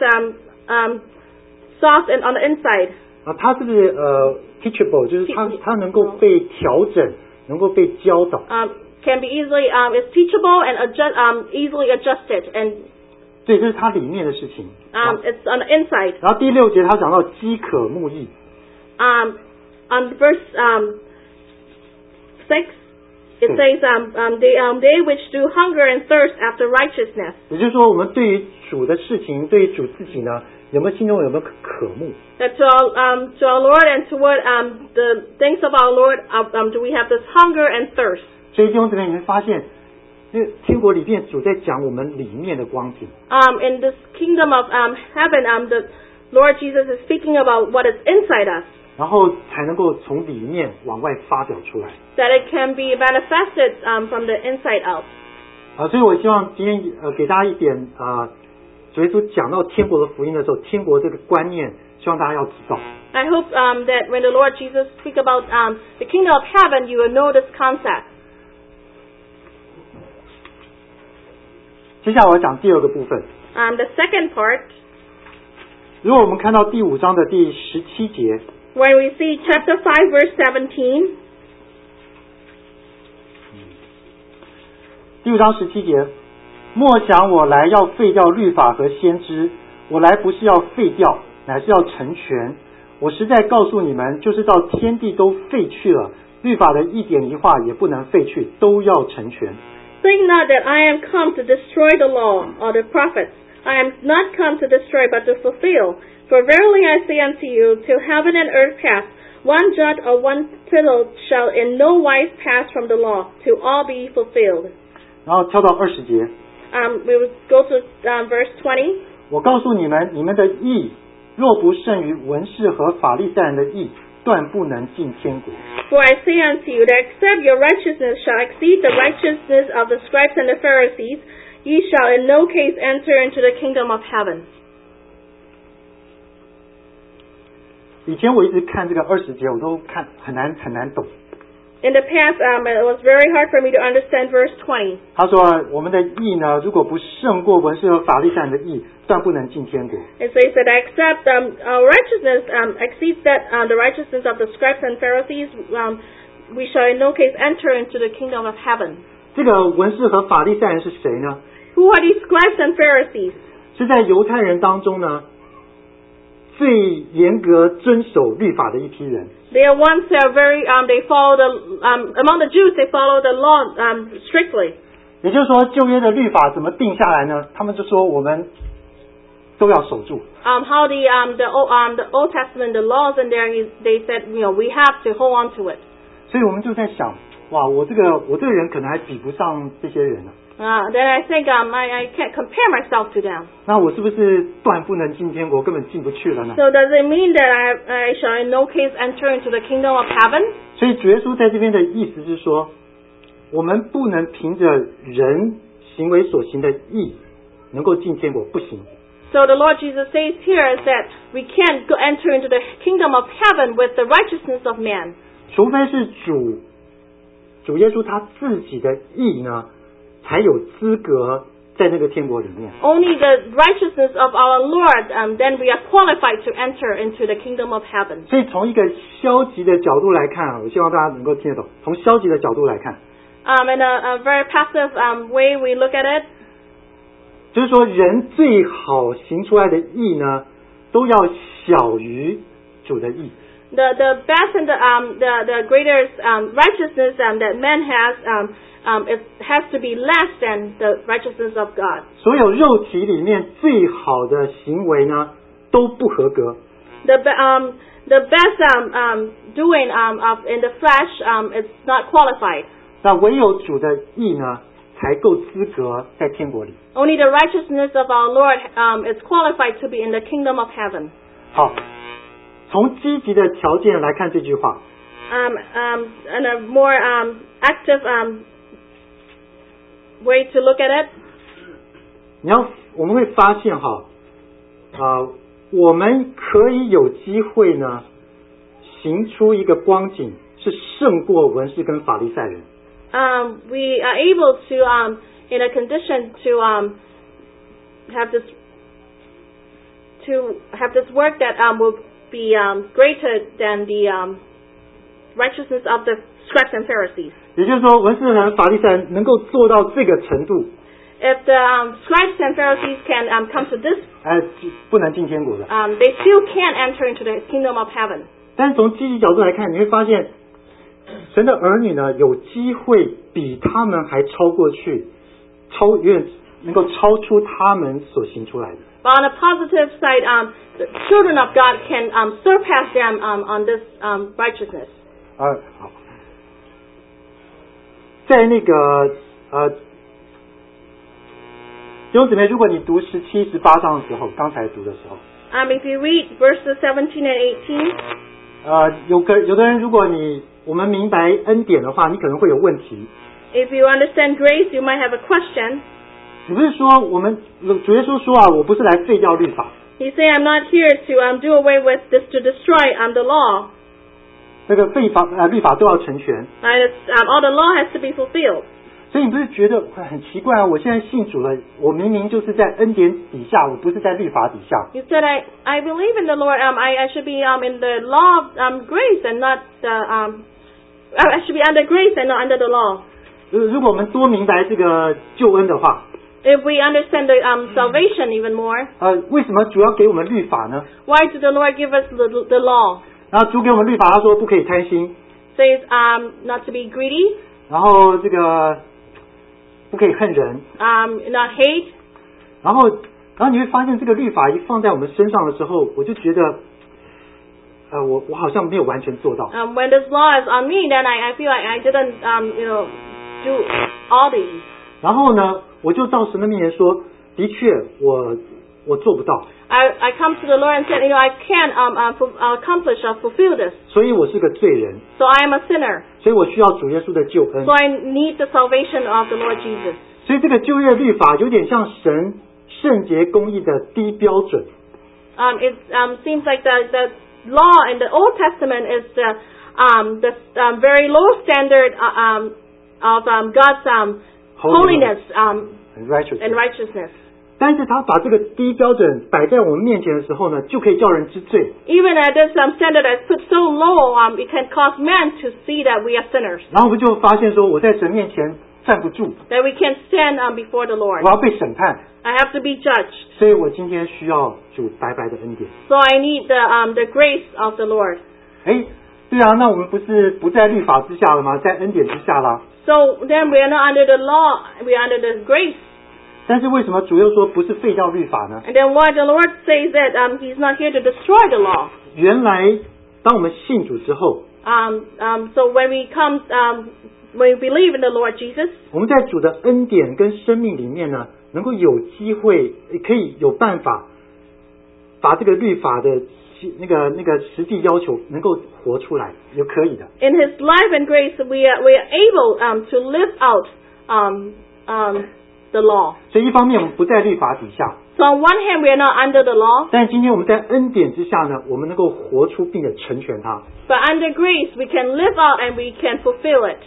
soft and on the inside. 他是不是teachable， 就是他能够被调整，能够被教导。 Can be easily is teachable and easily adjusted and. 对，这是他里面的事情。 It's on the inside. 然后第6节他讲到饥渴慕义。 On verse 6 It says, they which do hunger and thirst after righteousness. 也就是说，我们对于主的事情，对于主自己呢，心中有没有渴慕？ That to our Lord and toward the things of our Lord, do we have this hunger and thirst? 所以弟兄姊妹，你会发现，那天国里面主在讲我们里面的光景。 In this kingdom of heaven, the Lord Jesus is speaking about what is inside us. 然后才能够从里面往外发表出来。 That it can be manifested from the inside out. 所以我希望今天给大家一点主耶稣讲到天国的福音的时候，天国这个观念，希望大家要知道。 I hope that when the Lord Jesus speak about the kingdom of heaven, you will know this concept. 接下来我要讲第二个部分。 The second part. 如果我们看到第5章的第17节。 When we see chapter 5 verse 17. 第5章17节，莫想我来要废掉律法和先知，我来不是要废掉，乃是要成全。我实在告诉你们，就是到天地都废去了，律法的一点一画也不能废去，都要成全。 Think not that I am come to destroy the law or the prophets. I am not come to destroy, but to fulfill. For verily I say unto you, till heaven and earth pass, one jot or one tittle shall in no wise pass from the law, till all be fulfilled. 然后跳到20节。 We will go to verse 20. 我告诉你们，你们的义若不胜于文士和法利赛人的义，断不能进天国。 For I say unto you, that except your righteousness shall exceed the righteousness of the scribes and the Pharisees, ye shall in no case enter into the kingdom of heaven. 以前我一直看这个20节，我都看很难懂。 In the past, it was very hard for me to understand verse 20. 他说：“我们的义呢，如果不胜过文士和法利赛人的义，断不能进天国。” It says that except our righteousness exceeds that the righteousness of the scribes and Pharisees, we shall in no case enter into the kingdom of heaven. 这个文士和法利赛人是谁呢？ Who are these scribes and Pharisees? 是在犹太人当中呢，最严格遵守律法的一批人。 They are ones who are very, they follow the, among the Jews, they follow the law strictly. 也就是说，旧约的律法怎么定下来呢？他们就说我们都要守住。 How the Old Testament, the laws in there, they said, we have to hold on to it. 所以我们就在想，哇，我这个人可能还比不上这些人呢。 Then I think I can't compare myself to them. 那我是不是断不能进天国，根本进不去了呢？ So does it mean that I shall in no case enter into the kingdom of heaven? 所以主耶稣在这边的意思是说，我们不能凭着人行为所行的义能够进天国，不行。 So the Lord Jesus says here is that we can't enter into the kingdom of heaven with the righteousness of man. 除非是主耶稣他自己的义呢，才有资格在那个天国里面。 Only the righteousness of our Lord, then we are qualified to enter into the kingdom of heaven. 所以从一个消极的角度来看，我希望大家能够听得懂。从消极的角度来看， In a very passive way, we look at it. 就是说人最好行出来的义呢，都要小于主的义。 The best and the greatest righteousness that man has, it has to be less than the righteousness of God. 所有肉体里面最好的行为呢，都不合格。 The best doing in the flesh, it's not qualified. 那唯有主的义呢，才够资格在天国里。 Only the righteousness of our Lord is qualified to be in the kingdom of heaven. 好，从积极的条件来看这句话。 And a more active way to look at it. 我们会发现哈，我们可以有机会呢，行出一个光景，是胜过文士跟法利赛人。 We are able to, in a condition to have this work that will be greater than the righteousness of the scribes and Pharisees. 也就是说，文士和法利赛人能够做到这个程度。 If the scribes and Pharisees can come to this, 不能进天国的。 they still can't enter into the kingdom of heaven. 但是从积极角度来看，你会发现， 神的儿女呢，有机会比他们还超过去，能够超出他们所行出来的。 But on a positive side, the children of God can surpass them on this righteousness. 好，在那个弟兄姊妹，如果你读17、18章的时候，刚才读的时候 ，if you read verses 17 and 18, 有的人，如果我们明白恩典的话，你可能会有问题。 If you understand grace, you might have a question. 你不是说主耶稣说啊，我不是来废掉律法。 He say, I'm not here to do away with this, to destroy the law. 这个律法都要成全。 And all the law has to be fulfilled. 所以你不是觉得很奇怪啊？我现在信主了，我明明就是在恩典底下，我不是在律法底下。 You said, I believe in the Lord. I should be in the law of grace and not I should be under grace and not under the law. 如果我们多明白这个救恩的话。 If we understand the salvation even more, 为什么主要给我们律法呢？ Why did the Lord give us the law? 然后主给我们律法，他说不可以贪心。 Says not to be greedy. 然后这个不可以恨人。 Not hate. 然后你会发现这个律法一放在我们身上的时候，我就觉得，我好像没有完全做到。 When this law is on me, then I feel like I didn't do all these. 然后呢，我就到神的面前说，的确我做不到。 I come to the Lord and said, I can't accomplish or fulfill this. 所以我是个罪人。 So I am a sinner. 所以我需要主耶稣的救恩。 So I need the salvation of the Lord Jesus. 所以这个旧约律法有点像神圣洁公义的低标准。 It seems like the law in the Old Testament is the very low standard of God's holiness and righteousness. 但是他把这个低标准摆在我们面前的时候呢，就可以叫人知罪。 Even at this standard is put so low, it can cause men to see that we are sinners. 然后我们就发现说，我在神面前站不住。 That we can't stand before the Lord. 我要被审判。 I have to be judged. 所以我今天需要主白白的恩典。 So I need the grace of the Lord. 对啊，那我们不在律法之下了吗？在恩典之下啦。 So then we are not under the law, we are under the grace. 但是为什么主又说不是废掉律法呢？ And then why the Lord says that He's not here to destroy the law? 原来当我们信主之后， so when we believe in the Lord Jesus, 我们在主的恩典跟生命里面呢，能够有机会，可以有办法把这个律法的那个实际要求能够活出来，也可以的。 In His life and grace, we are able to live out the law. 所以一方面我们不在律法底下。 So on one hand, we are not under the law. 但今天我们在恩典之下呢，我们能够活出并且成全它。 But under grace, we can live out and we can fulfill it.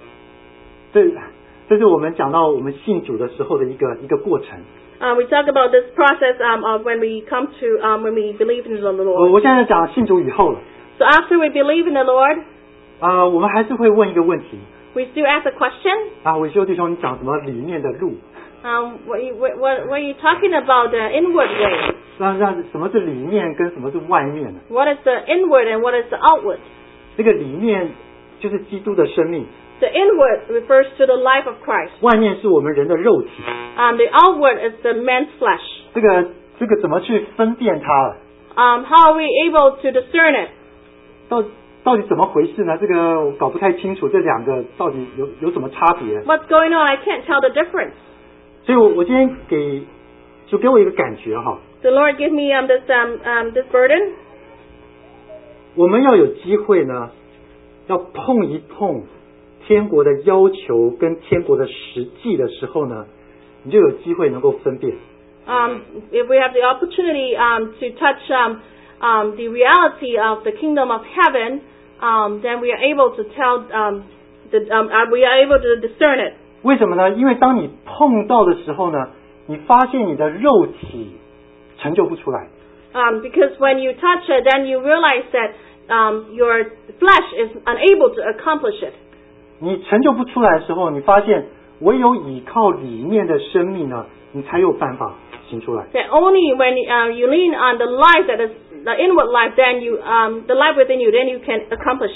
这是我们讲到我们信主的时候的一个过程。 We talk about this process of when we come to when we believe in the Lord. 我现在讲信主以后了。 So after we believe in the Lord, 我们还是会问一个问题。 We still ask a question. 伟修弟兄，你讲什么里面的路 ？What are you talking about the inward way? 让什么是里面跟什么是外面呢 ？What is the inward and what is the outward? 这个里面就是基督的生命。 The inward refers to the life of Christ. 外面是我们人的肉体。 The outward is the man's flesh. 这个怎么去分辨它 How are we able to discern it? 到底怎么回事呢？这个我搞不太清楚，这两个到底有什么差别 ？What's going on? I can't tell the difference. 所以我今天给我一个感觉哈。 The Lord give me this burden. 我们要有机会呢，要碰一碰天国的要求跟天国的实际的时候呢，你就有机会能够分辨。 If we have the opportunity to touch the reality of the kingdom of heaven, then we are able to tell we are able to discern it. 为什么呢？因为当你碰到的时候呢，你发现你的肉体成就不出来。 Because when you touch it, then you realize that your flesh is unable to accomplish it. 你成就不出来的时候，你发现唯有依靠里面的生命呢，你才有办法行出来。 That only when you lean on the life that is the inward life, then the life within you, then you can accomplish it.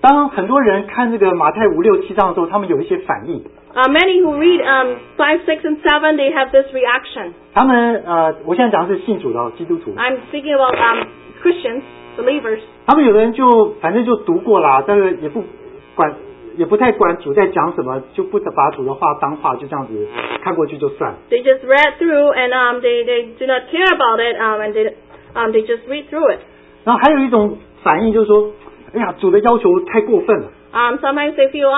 当很多人看这个马太5、6、7章的时候，他们有一些反应。 Many who read 5, 6, and 7, they have this reaction. 他们我现在讲的是信主的基督徒。 I'm speaking about Christians, believers. 他们有的人就反正就读过啦，但是也不太管主在讲什么，就不把主的话当话，就这样子看过去就算了。 They just read through and they do not care about it and they just read through it. 然后还有一种反应就是说，哎呀，主的要求太过分了。 Sometimes they feel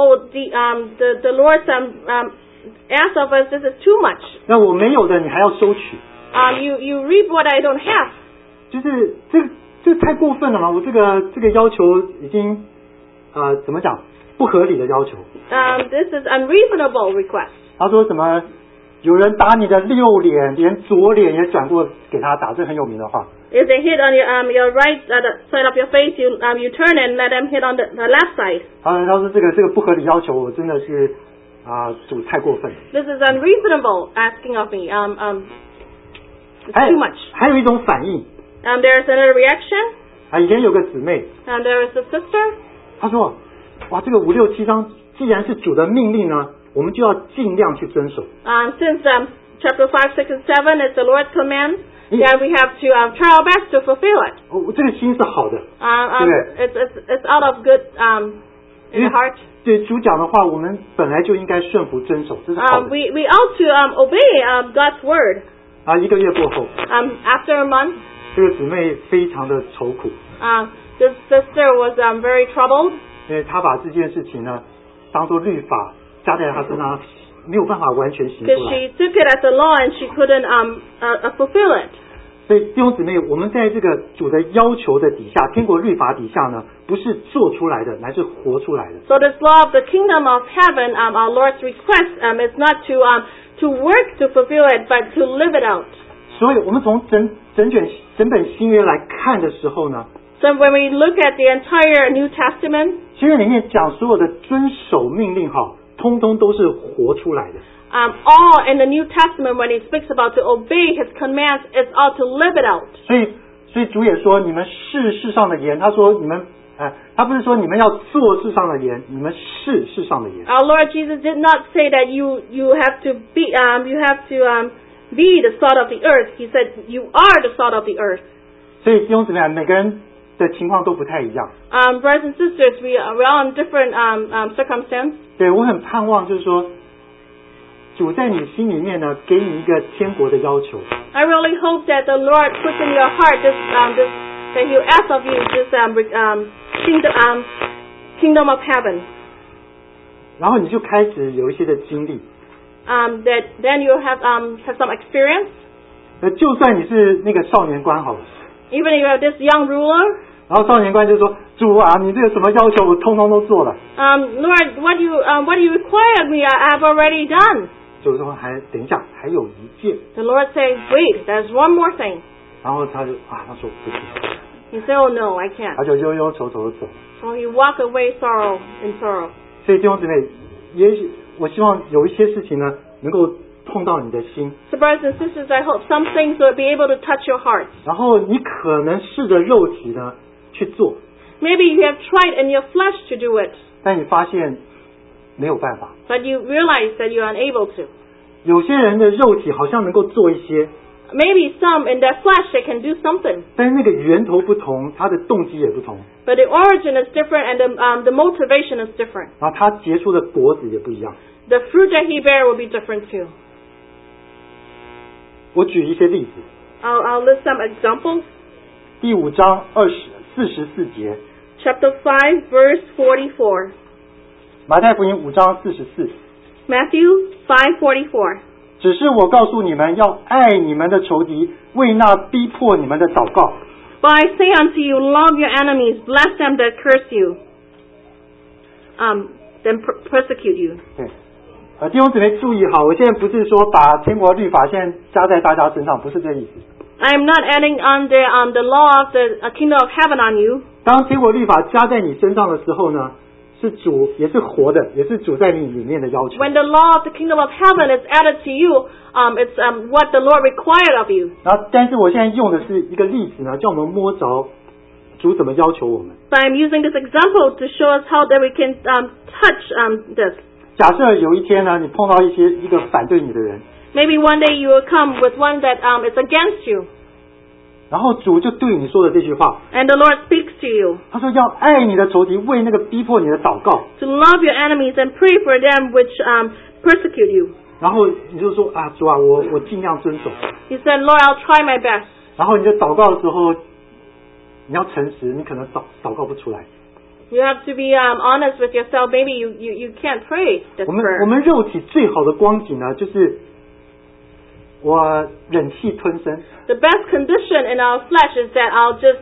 the Lord's ask of us, this is too much. 那我没有的你还要收取。 You reap what I don't have. 就是这太过分了嘛！我这个要求已经怎么讲不合理的要求。 This is unreasonable request. 他说什么？有人打你的右脸，连左脸也转过给他打，这很有名的话。 If they hit on your right side of your face, you turn and let them hit on the left side. 他说这个不合理要求，我真的是主太过分。 This is unreasonable asking of me. It's too much. 还有一种反应。 There is another reaction. 以前有个姊妹。 There is a sister. 她说：“哇，这个5、6、7章既然是主的命令呢，我们就要尽量去遵守。” Since chapter 5, 6, and 7 is the Lord's command, then we have to try our best to fulfill it. 这个心是好的，对不对？It's out of good in the heart. 对主讲的话，我们本来就应该顺服遵守，这是好的。 We ought to obey God's word. 1个月过后 ，after a month, 这个姊妹非常的愁苦。 This sister was very troubled. 因为她把这件事情呢，当作律法加在她身上，没有办法完全行出来。 Because she took it as a law and she couldn't fulfill it. 所以弟兄姊妹，我们在这个主的要求的底下，天国律法底下呢，不是做出来的，乃是活出来的。 So this law of the kingdom of heaven, our Lord's request, is not to work to fulfill it, but to live it out. 所以我们从整本新约来看的时候呢， So when we look at the entire New Testament, 新约里面讲所有的遵守命令通通都是活出来的。 all in the New Testament when it speaks about to obey His commands, it's all to live it out. 所以主也说你们是世上的盐，他说你们他不是说你们要做世上的盐，你们是世上的盐。 Our Lord Jesus did not say that you have to be be the salt of the earth. He said you are the salt of the earth. 所以弟兄姊妹，每个人的情况都不太一样。 Brothers and sisters, we're all in different circumstances. 对，我很盼望就是说，主在你心里面呢，给你一个天国的要求。 I really hope that the Lord puts in your heart that He asks of you this kingdom of heaven. 然后你就开始有一些的经历。 That then you have some experience. 就算你是那个少年官好了。 Even if you have this young ruler. 然后少年官就说：“主啊，你这个什么要求，我通通都做了。” Lord, what you require me, I have already done. 主说：“等一下，还有一件。” The Lord says, "Wait, there's one more thing." 然后他说不行。 He said, "Oh no, I can't." 他就忧忧愁愁的走。 So he walked away in sorrow. 所以弟兄姊妹，也许我希望有一些事情呢，能够碰到你的心。 So brothers and sisters, I hope some things will be able to touch your heart. 然后你可能试着肉体呢去做。 Maybe you have tried in your flesh to do it. 但你发现没有办法。 But you realize that you are unable to. 有些人的肉体好像能够做一些。 Maybe some in their flesh they can do something. 但是那个源头不同，他的动机也不同。 But the origin is different and the motivation is different. 然后他结出的果子也不一样。 The fruit that he bear will be different too. 我举一些例子。 I'll list some examples. 第5章44节。 Chapter 5, verse 44. 马太福音5章44。 Matthew 5:44. 只是我告诉你们，要爱你们的仇敌，为那逼迫你们的祷告。 But I say unto you, love your enemies, bless them that curse you, then persecute you. 对，弟兄姊妹注意好，我现在不是说把天国律法现在加在大家身上，不是这意思。 I am not adding on the law of the kingdom of heaven on you. 当天国律法加在你身上的时候呢，是主也是活的，也是主在你里面的要求。 When the law of the kingdom of heaven is added to you, it's what the Lord required of you. 然后，但是我现在用的是一个例子呢，叫我们摸着主怎么要求我们。 But I'm using this example to show us how that we can touch this. 假设有一天呢，你碰到一个反对你的人， Maybe one day you will come with one that is against you. 然后主就对你说的这句话， And the Lord speaks to you 他说要爱你的仇敌，为那个逼迫你的祷告。 to love your enemies and pray for them which persecute you. 然后你就说啊，主啊，我尽量遵守。 He said, Lord, I'll try my best. 然后你就祷告的时候，你要诚实，你可能祷告不出来。 You have to be honest with yourself. Maybe you can't pray this 我 prayer. 们肉体最好的光景呢，就是我忍气吞声， The best condition in our flesh is that I'll just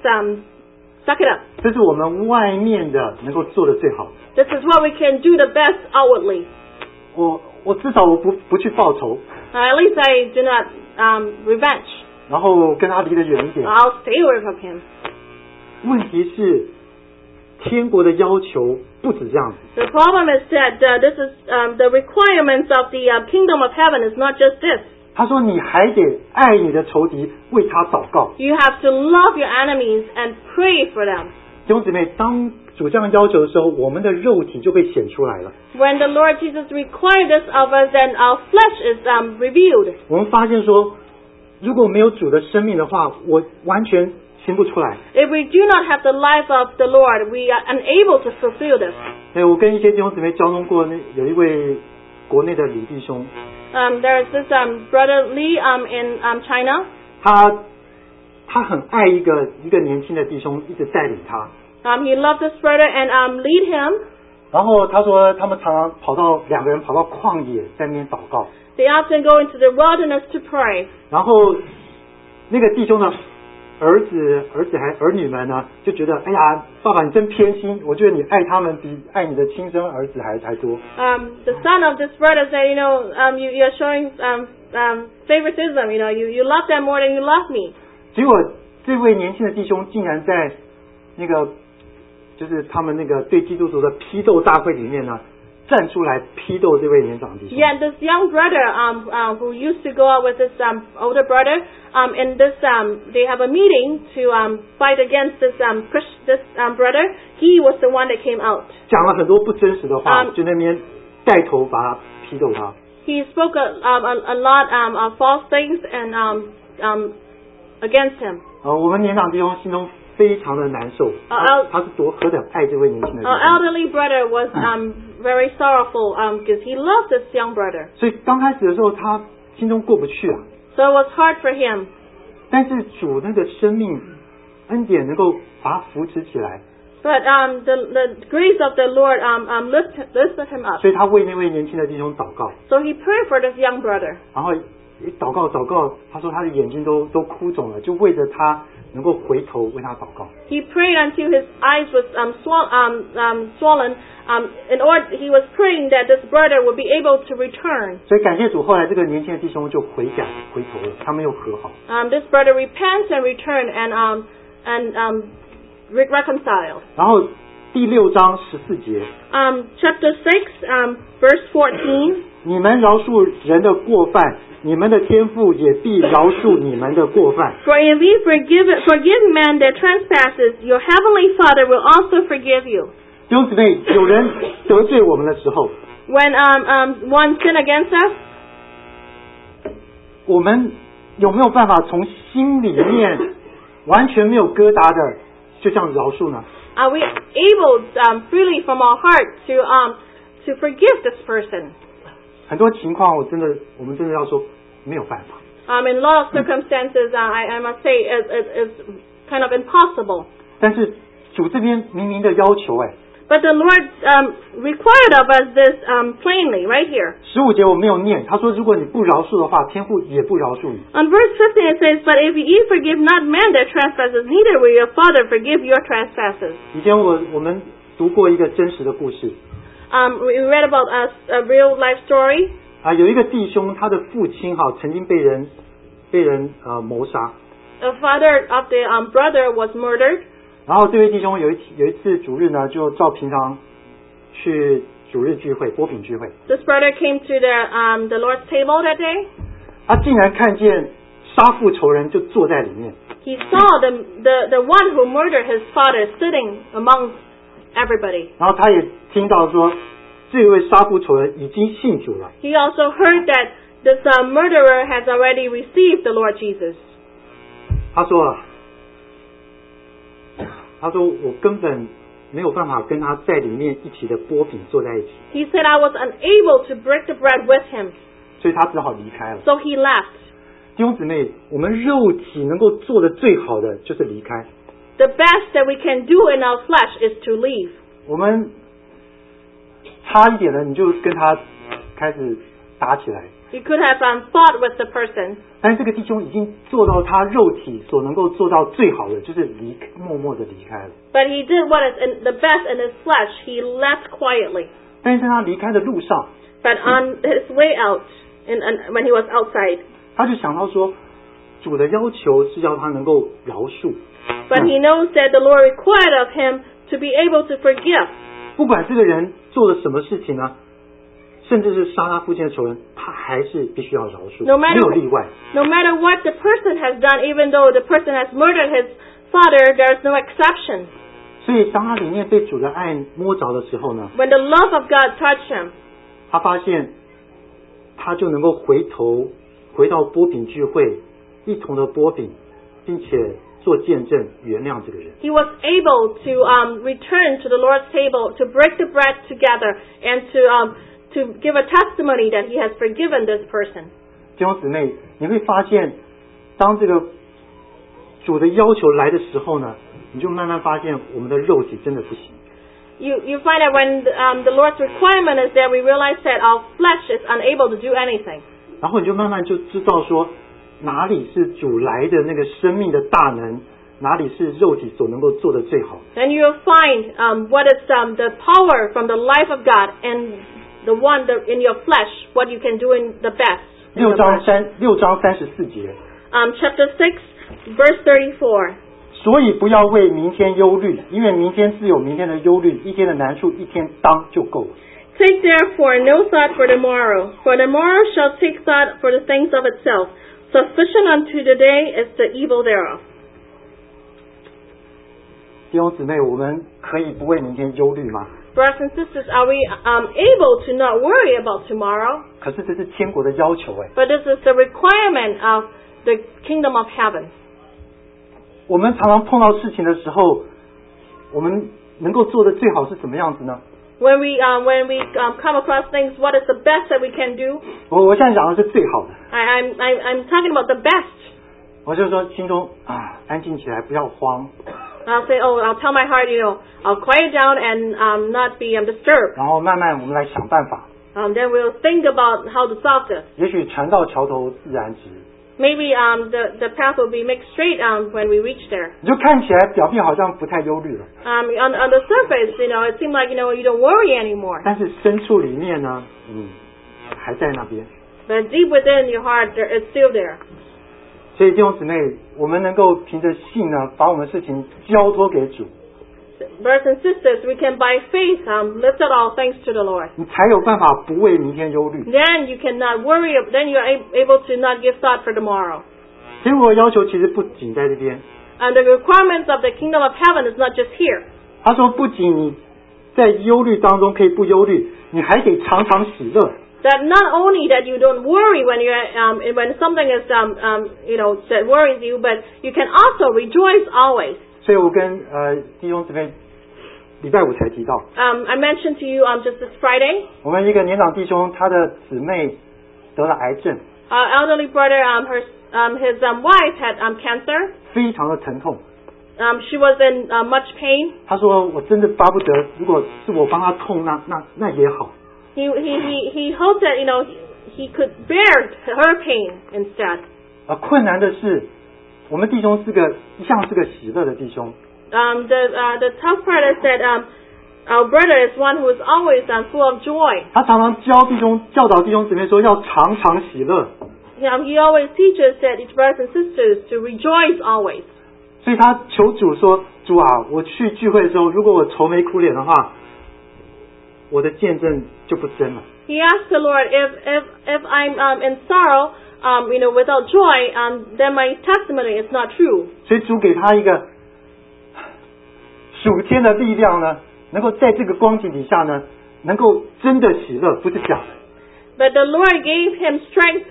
suck it up. 这是我们外面的能够做的最好。 This is what we can do the best outwardly. 我至少我不去报仇， At least I do not revenge. 然后跟他离得远一点。 I'll stay away from him. 问题是，天国的要求不止这样子。 The problem is that this is the requirements of the kingdom of heaven is not just this. 他说你还得爱你的仇敌，为他祷告。 You have to love your enemies and pray for them. 弟兄姊妹，当主这样要求的时候，我们的肉体就被显出来了。 When the Lord Jesus required this of us, then our flesh is revealed. 我们发现说，如果没有主的生命的话，我完全行不出来。 If we do not have the life of the Lord, we are unable to fulfill this. 我跟一些弟兄姊妹交通过，有一位国内的李弟兄， There's this brother Lee in China. 他很爱一个年轻的弟兄，一直带领他。 He loved this brother and lead him. 然后他说，他们常常两个人跑到旷野，在那边祷告。 They often go into the wilderness to pray. 然后那个弟兄的儿女们呢，就觉得，哎呀，爸爸你真偏心，我觉得你爱他们比爱你的亲生儿子还多。 The son of this brother said, you're showing favoritism. You love them more than you love me. 结果这位年轻的弟兄竟然在那个就是他们那个对基督徒的批斗大会里面呢，站出来批斗这位年长弟兄。 Yeah, this young brother who used to go out with this older brother, in this they have a meeting to fight against this brother. He was the one that came out. 讲了很多不真实的话，就那边带头把他批斗他。 He spoke a lot of false things and against him. 我们年长弟兄心中非常的难受，他是何等爱这位年轻的弟兄。 Our elderly brother was very sorrowful because he loved this young brother. 所以刚开始的时候，他心中过不去啊。 So it was hard for him. 但是主那个生命恩典能够把他扶持起来， But the grace of the Lord lifted him up. 所以他为那位年轻的弟兄祷告， So he prayed for this young brother. 然后祷告，他说他的眼睛都哭肿了，就为着他能够回头为他祷告。 He prayed until his eyes was swollen. He was praying that this brother would be able to return. 所以感谢主，后来这个年轻的弟兄就回头了，他们又和好。 This brother repents and returned and reconciled. 然后第6章14节， Chapter 6, verse 14. 你们饶恕人的过犯，你们的天父也必饶恕你们的过犯。 For if ye forgive men their trespasses, your heavenly Father will also forgive you. 弟兄姊妹，有人得罪我们的时候， When one sin against us, 我们有没有办法从心里面完全没有疙瘩的，就这样饶恕呢？ are we able freely from our heart to forgive this person? 很多情况我们真的要说没有办法。 In a lot of circumstances, I must say, is kind of impossible. 但是主这边明明的要求 But the Lord required of us this plainly, right here. 15节我没有念，他说如果你不饶恕的话，天父也不饶恕你。 On verse 15 it says, But if ye forgive not men their trespasses, neither will your Father forgive your trespasses. 以前我们读过一个真实的故事， We read about a real life story. 有一个弟兄，他的父亲曾经被人谋杀， The father of the brother was murdered. 然后这位弟兄有一次主日呢，就照平常去主日聚会拨饼聚会， This brother came to the Lord's table that day. 他竟然看见杀父仇人就坐在里面。 He saw the one who murdered his father sitting among everybody. 然后他也听到说，这位杀父仇人已经信主了。 He also heard that this murderer has already received the Lord Jesus. 他说我根本没有办法跟他在里面一起的剥饼坐在一起， He said, I was unable to break the bread with him, 所以他只好离开了。 so he left. 弟兄姊妹，我们肉体能够做的最好的就是离开。 The best that we can do in our flesh is to leave. 我们差一点了，你就跟他开始打起来。 You could have fought with the person, 但是这个弟兄已经做到他肉体所能够做到最好的，就是默默的离开了。 but he did what is the best in his flesh. He left quietly. 但是在他离开的路上， But on his way out, when he was outside, 他就想到说，主的要求是要他能够饶恕。 but he knows that the Lord required of him to be able to forgive. 不管这个人做了什么事情呢，甚至是杀他父亲的仇人，他还是必须要饶恕， No matter- 没有例外。 No matter what the person has done, even though the person has murdered his father, there's no exception. 所以当他里面被主的爱摸着的时候呢， When the love of God touched him, 他发现他就能够回到擘饼聚会，一同的擘饼，并且做见证，原谅这个人。 he was able to return to the Lord's table, to break the bread together, and to give a testimony that he has forgiven this person. 弟兄姊妹，你会发现，当这个主的要求来的时候呢，你就慢慢发现我们的肉体真的不行。 You find that when the Lord's requirement is there, we realize that our flesh is unable to do anything. 然后你就慢慢就知道说，哪里是主来的那个生命的大能，哪里是肉体所能够做的最好。 Then you'll find what is the power from the life of God and the one in your flesh, what you can do in the best. in 6 the 章 flesh. 34节， Chapter 6, verse 34. 所以不要为明天忧虑，因为明天自有明天的忧虑，一天的难处一天当就够了。 Take therefore no thought for tomorrow, for tomorrow shall take thought for the things of itself. Sufficient unto the day is the evil thereof. 弟兄姊妹，我们可以不为明天忧虑吗？ Brothers and sisters, are we able to not worry about tomorrow? 可是这是天国的要求哎。 But this is the requirement of the kingdom of heaven. 我们常常碰到事情的时候，我们能够做的最好是怎么样子呢？ When we come across things, what is the best that we can do? 我现在讲的是最好的， I'm talking about the best. 我就说心中安静起来，不要慌， I'll say, I'll tell my heart, I'll quiet down and not be disturbed. 然后慢慢我们来想办法。 Then we'll think about how to solve this. 也许船到桥头自然直， Maybe the path will be made straight when we reach there. 你就看起来表面好像不太忧虑了， On the surface, it seems like you don't worry anymore. 但是深处里面呢，还在那边。 But deep within your heart, it's still there. 所以弟兄姊妹，我们能够凭着信呢，把我们的事情交托给主， Brothers and sisters, we can by faith lift up all things to the Lord. 你才有办法不为明天忧虑。 Then you cannot worry. Then you are able to not give thought for tomorrow. 天国的要求其实不仅在这边， And the requirements of the kingdom of heaven is not just here. 他说不仅你在忧虑当中可以不忧虑，你还得常常喜乐。 That not only that you don't worry when something is that worries you, but you can also rejoice always. 所以我跟弟兄姊妹礼拜五才提到， I mentioned to you just this Friday, 我们一个年长弟兄他的姊妹得了癌症， our elderly brother, his wife had cancer. 非常的疼痛。 She was in much pain. 他说我真的巴不得，如果是我帮他痛，那也好。 He hoped that he could bear her pain instead. 困难的是，我们弟兄一向是个喜乐的弟兄。 The tough part is that our brother is one who is always full of joy. 他常常教导弟兄姊妹说要常常喜乐。 He always teaches that each brothers and sisters to rejoice always. 所以他求主说：“主啊，我去聚会的时候，如果我愁眉苦脸的话，我的见证就不真了。” He asked the Lord, if I'm in sorrow, without joy, then my testimony is not true. 所以主给他一个属天的力量呢，能够在这个光景底下呢，能够真的喜乐，不是假的。 But the Lord gave him strength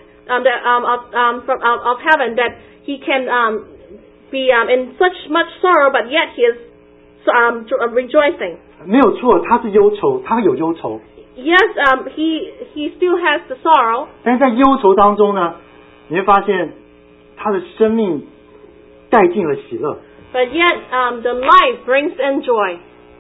of heaven that he can be in such much sorrow, but yet he is rejoicing. 没有错，他是忧愁，他有忧愁。 Yes, he still has the sorrow. 但是在忧愁当中呢，你会发现他的生命带进了喜乐。 But yet, the life brings in joy.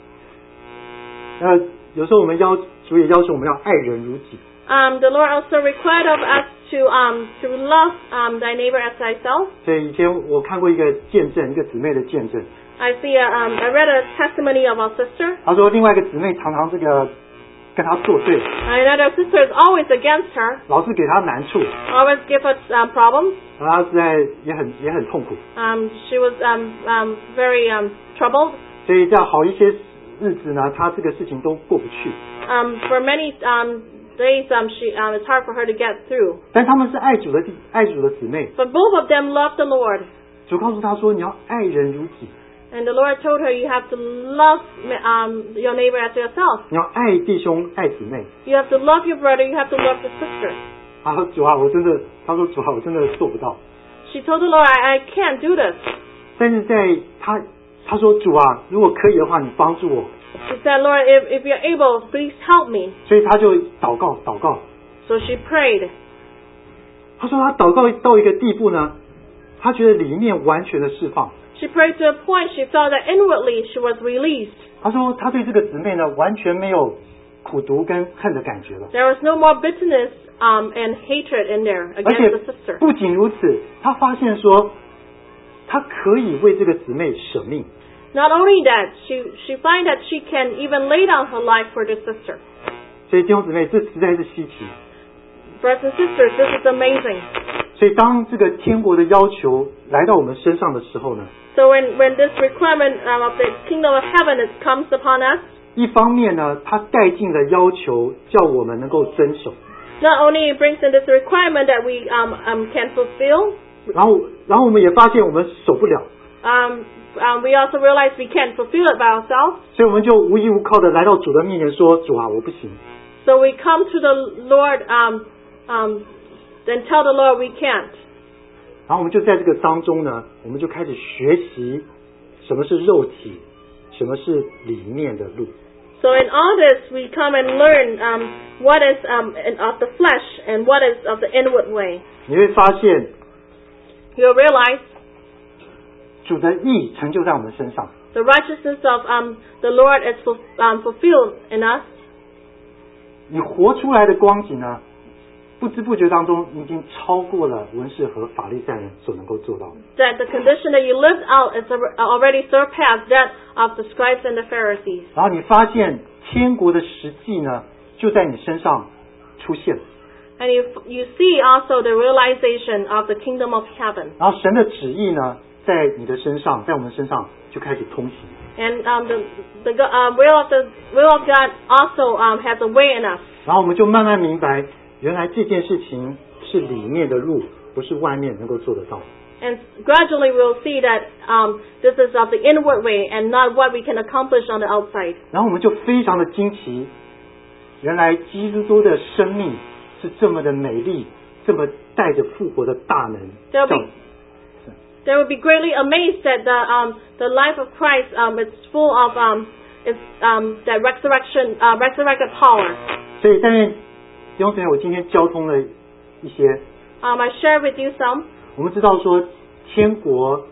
有时候主也要求我们要爱人如己。 The Lord also required of us to love thy neighbor as thyself. 所以以前我看过一个见证，一个姊妹的见证。 I read a testimony of our sister. 她说另外一个姊妹常常跟她作对。 Another sister is always against her. 老是给她难处。 Always give her problems. 她实在也很痛苦。 She was very troubled. 所以在好一些日子呢，她这个事情都过不去。 For many days, it's hard for her to get through. 但他们是爱主的姊妹。 But both of them love the Lord. 主告诉她说，你要爱人如己。 And the Lord told her, you have to love your neighbor as yourself. 你要爱弟兄，爱姊妹。 You have to love your brother. You have to love your sister. 她说主啊，我真的做不到。 She told the Lord, I can't do this. 但是她说主啊，如果可以的话，你帮助我。 She said, Lord, if you're able, please help me. 所以她就祷告。 So she prayed. 她说她祷告到一个地步呢，她觉得里面完全的释放。 She prayed to a point she felt that inwardly she was released. 她说她对这个姊妹呢，完全没有苦毒跟恨的感觉了。 There was no more bitterness and hatred in there 而 against the 且 sister. 不仅如此，她发现说，她可以为这个姊妹舍命。 Not only that, she find that she can even lay down her life for the sister. 所以弟兄姊妹，这实在是稀奇。 Brothers and sisters, this is amazing. 所以当这个天国的要求来到我们身上的时候呢， So when this requirement of the kingdom of heaven comes upon us, 一方面呢，它带进了要求，叫我们能够遵守。 not only it brings in this requirement that we can fulfill, 然后我们也发现我们守不了， we also realize we can't fulfill it by ourselves. 所以我们就无依无靠的来到主的面前说：“主啊，我不行。” So we come to the Lord and tell the Lord we can't. 然后我们就在这个当中呢，我们就开始学习什么是肉体，什么是里面的路。 So in all this, we come and learn what is of the flesh and what is of the inward way. 你会发现， You'll realize 主的义成就在我们身上。 the righteousness of the Lord is fulfilled in us. 你活出来的光景呢，不知不觉当中，你已经超过了文士和法利赛人所能够做到的。 That the condition that you lived out is already surpassed that of the scribes and the Pharisees. 然后你发现天国的实际呢，就在你身上出现。 And you see also the realization of the kingdom of heaven. 然后神的旨意呢，在你的身上，在我们身上就开始通行。 And the will of God also has a way in us. 然后我们就慢慢明白，原来这件事情是里面的路，不是外面能够做得到。 And gradually we'll see that this is of the inward way and not what we can accomplish on the outside. 然后我们就非常的惊奇，原来基督的生命是这么的美丽，这么带着复活的大能。 They will be greatly amazed that the life of Christ is full of that resurrected power. 所以，但是弟兄姊妹，我今天交通了一些。 I share with you some. 我们知道说，天国，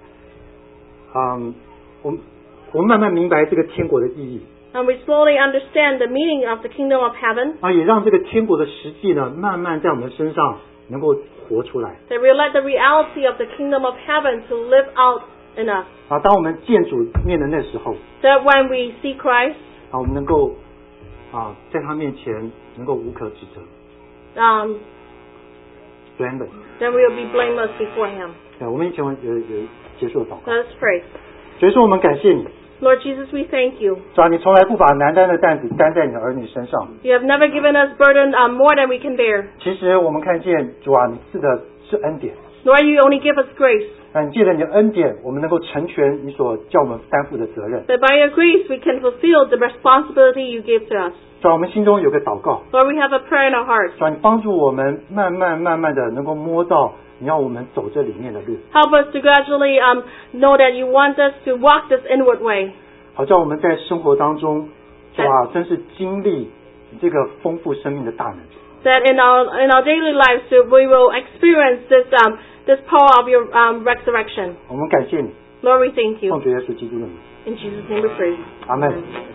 我们慢慢明白这个天国的意义。 And we slowly understand the meaning of the kingdom of heaven. 也让这个天国的实际呢，慢慢在我们身上能够活出来。 That we let the reality of the kingdom of heaven to live out in us. 当我们见主面的那时候， That when we see Christ, 我们能够在他面前能够无可指责。blameless. Then we will be blameless before Him. 我们以前有结束的祷告。 Let us pray. 所以说，我们感谢你。 Lord Jesus, we thank you. 主啊，你从来不把难担的担子担在你的儿女身上。 You have never given us burden more than we can bear. 其实我们看见主啊，你赐的是恩典。 Lord, you only give us grace. 那你借着你的恩典，我们能够成全你所叫我们担负的责任。 That by your grace we can fulfill the responsibility you give to us. 主啊，我们心中有个祷告。 Lord, we have a prayer in our hearts. 主啊，你帮助我们慢慢的能够摸到你要我们走这里面的路。 Help us to gradually know that you want us to walk this inward way. 好叫我们在生活当中，主啊，真是经历你这个丰富生命的大能。 That in our daily lives we will experience this power of your resurrection. 我们感谢你。 Lord, we thank you. 奉主耶稣基督的名。 In Jesus' name we pray. 阿门。 Amen.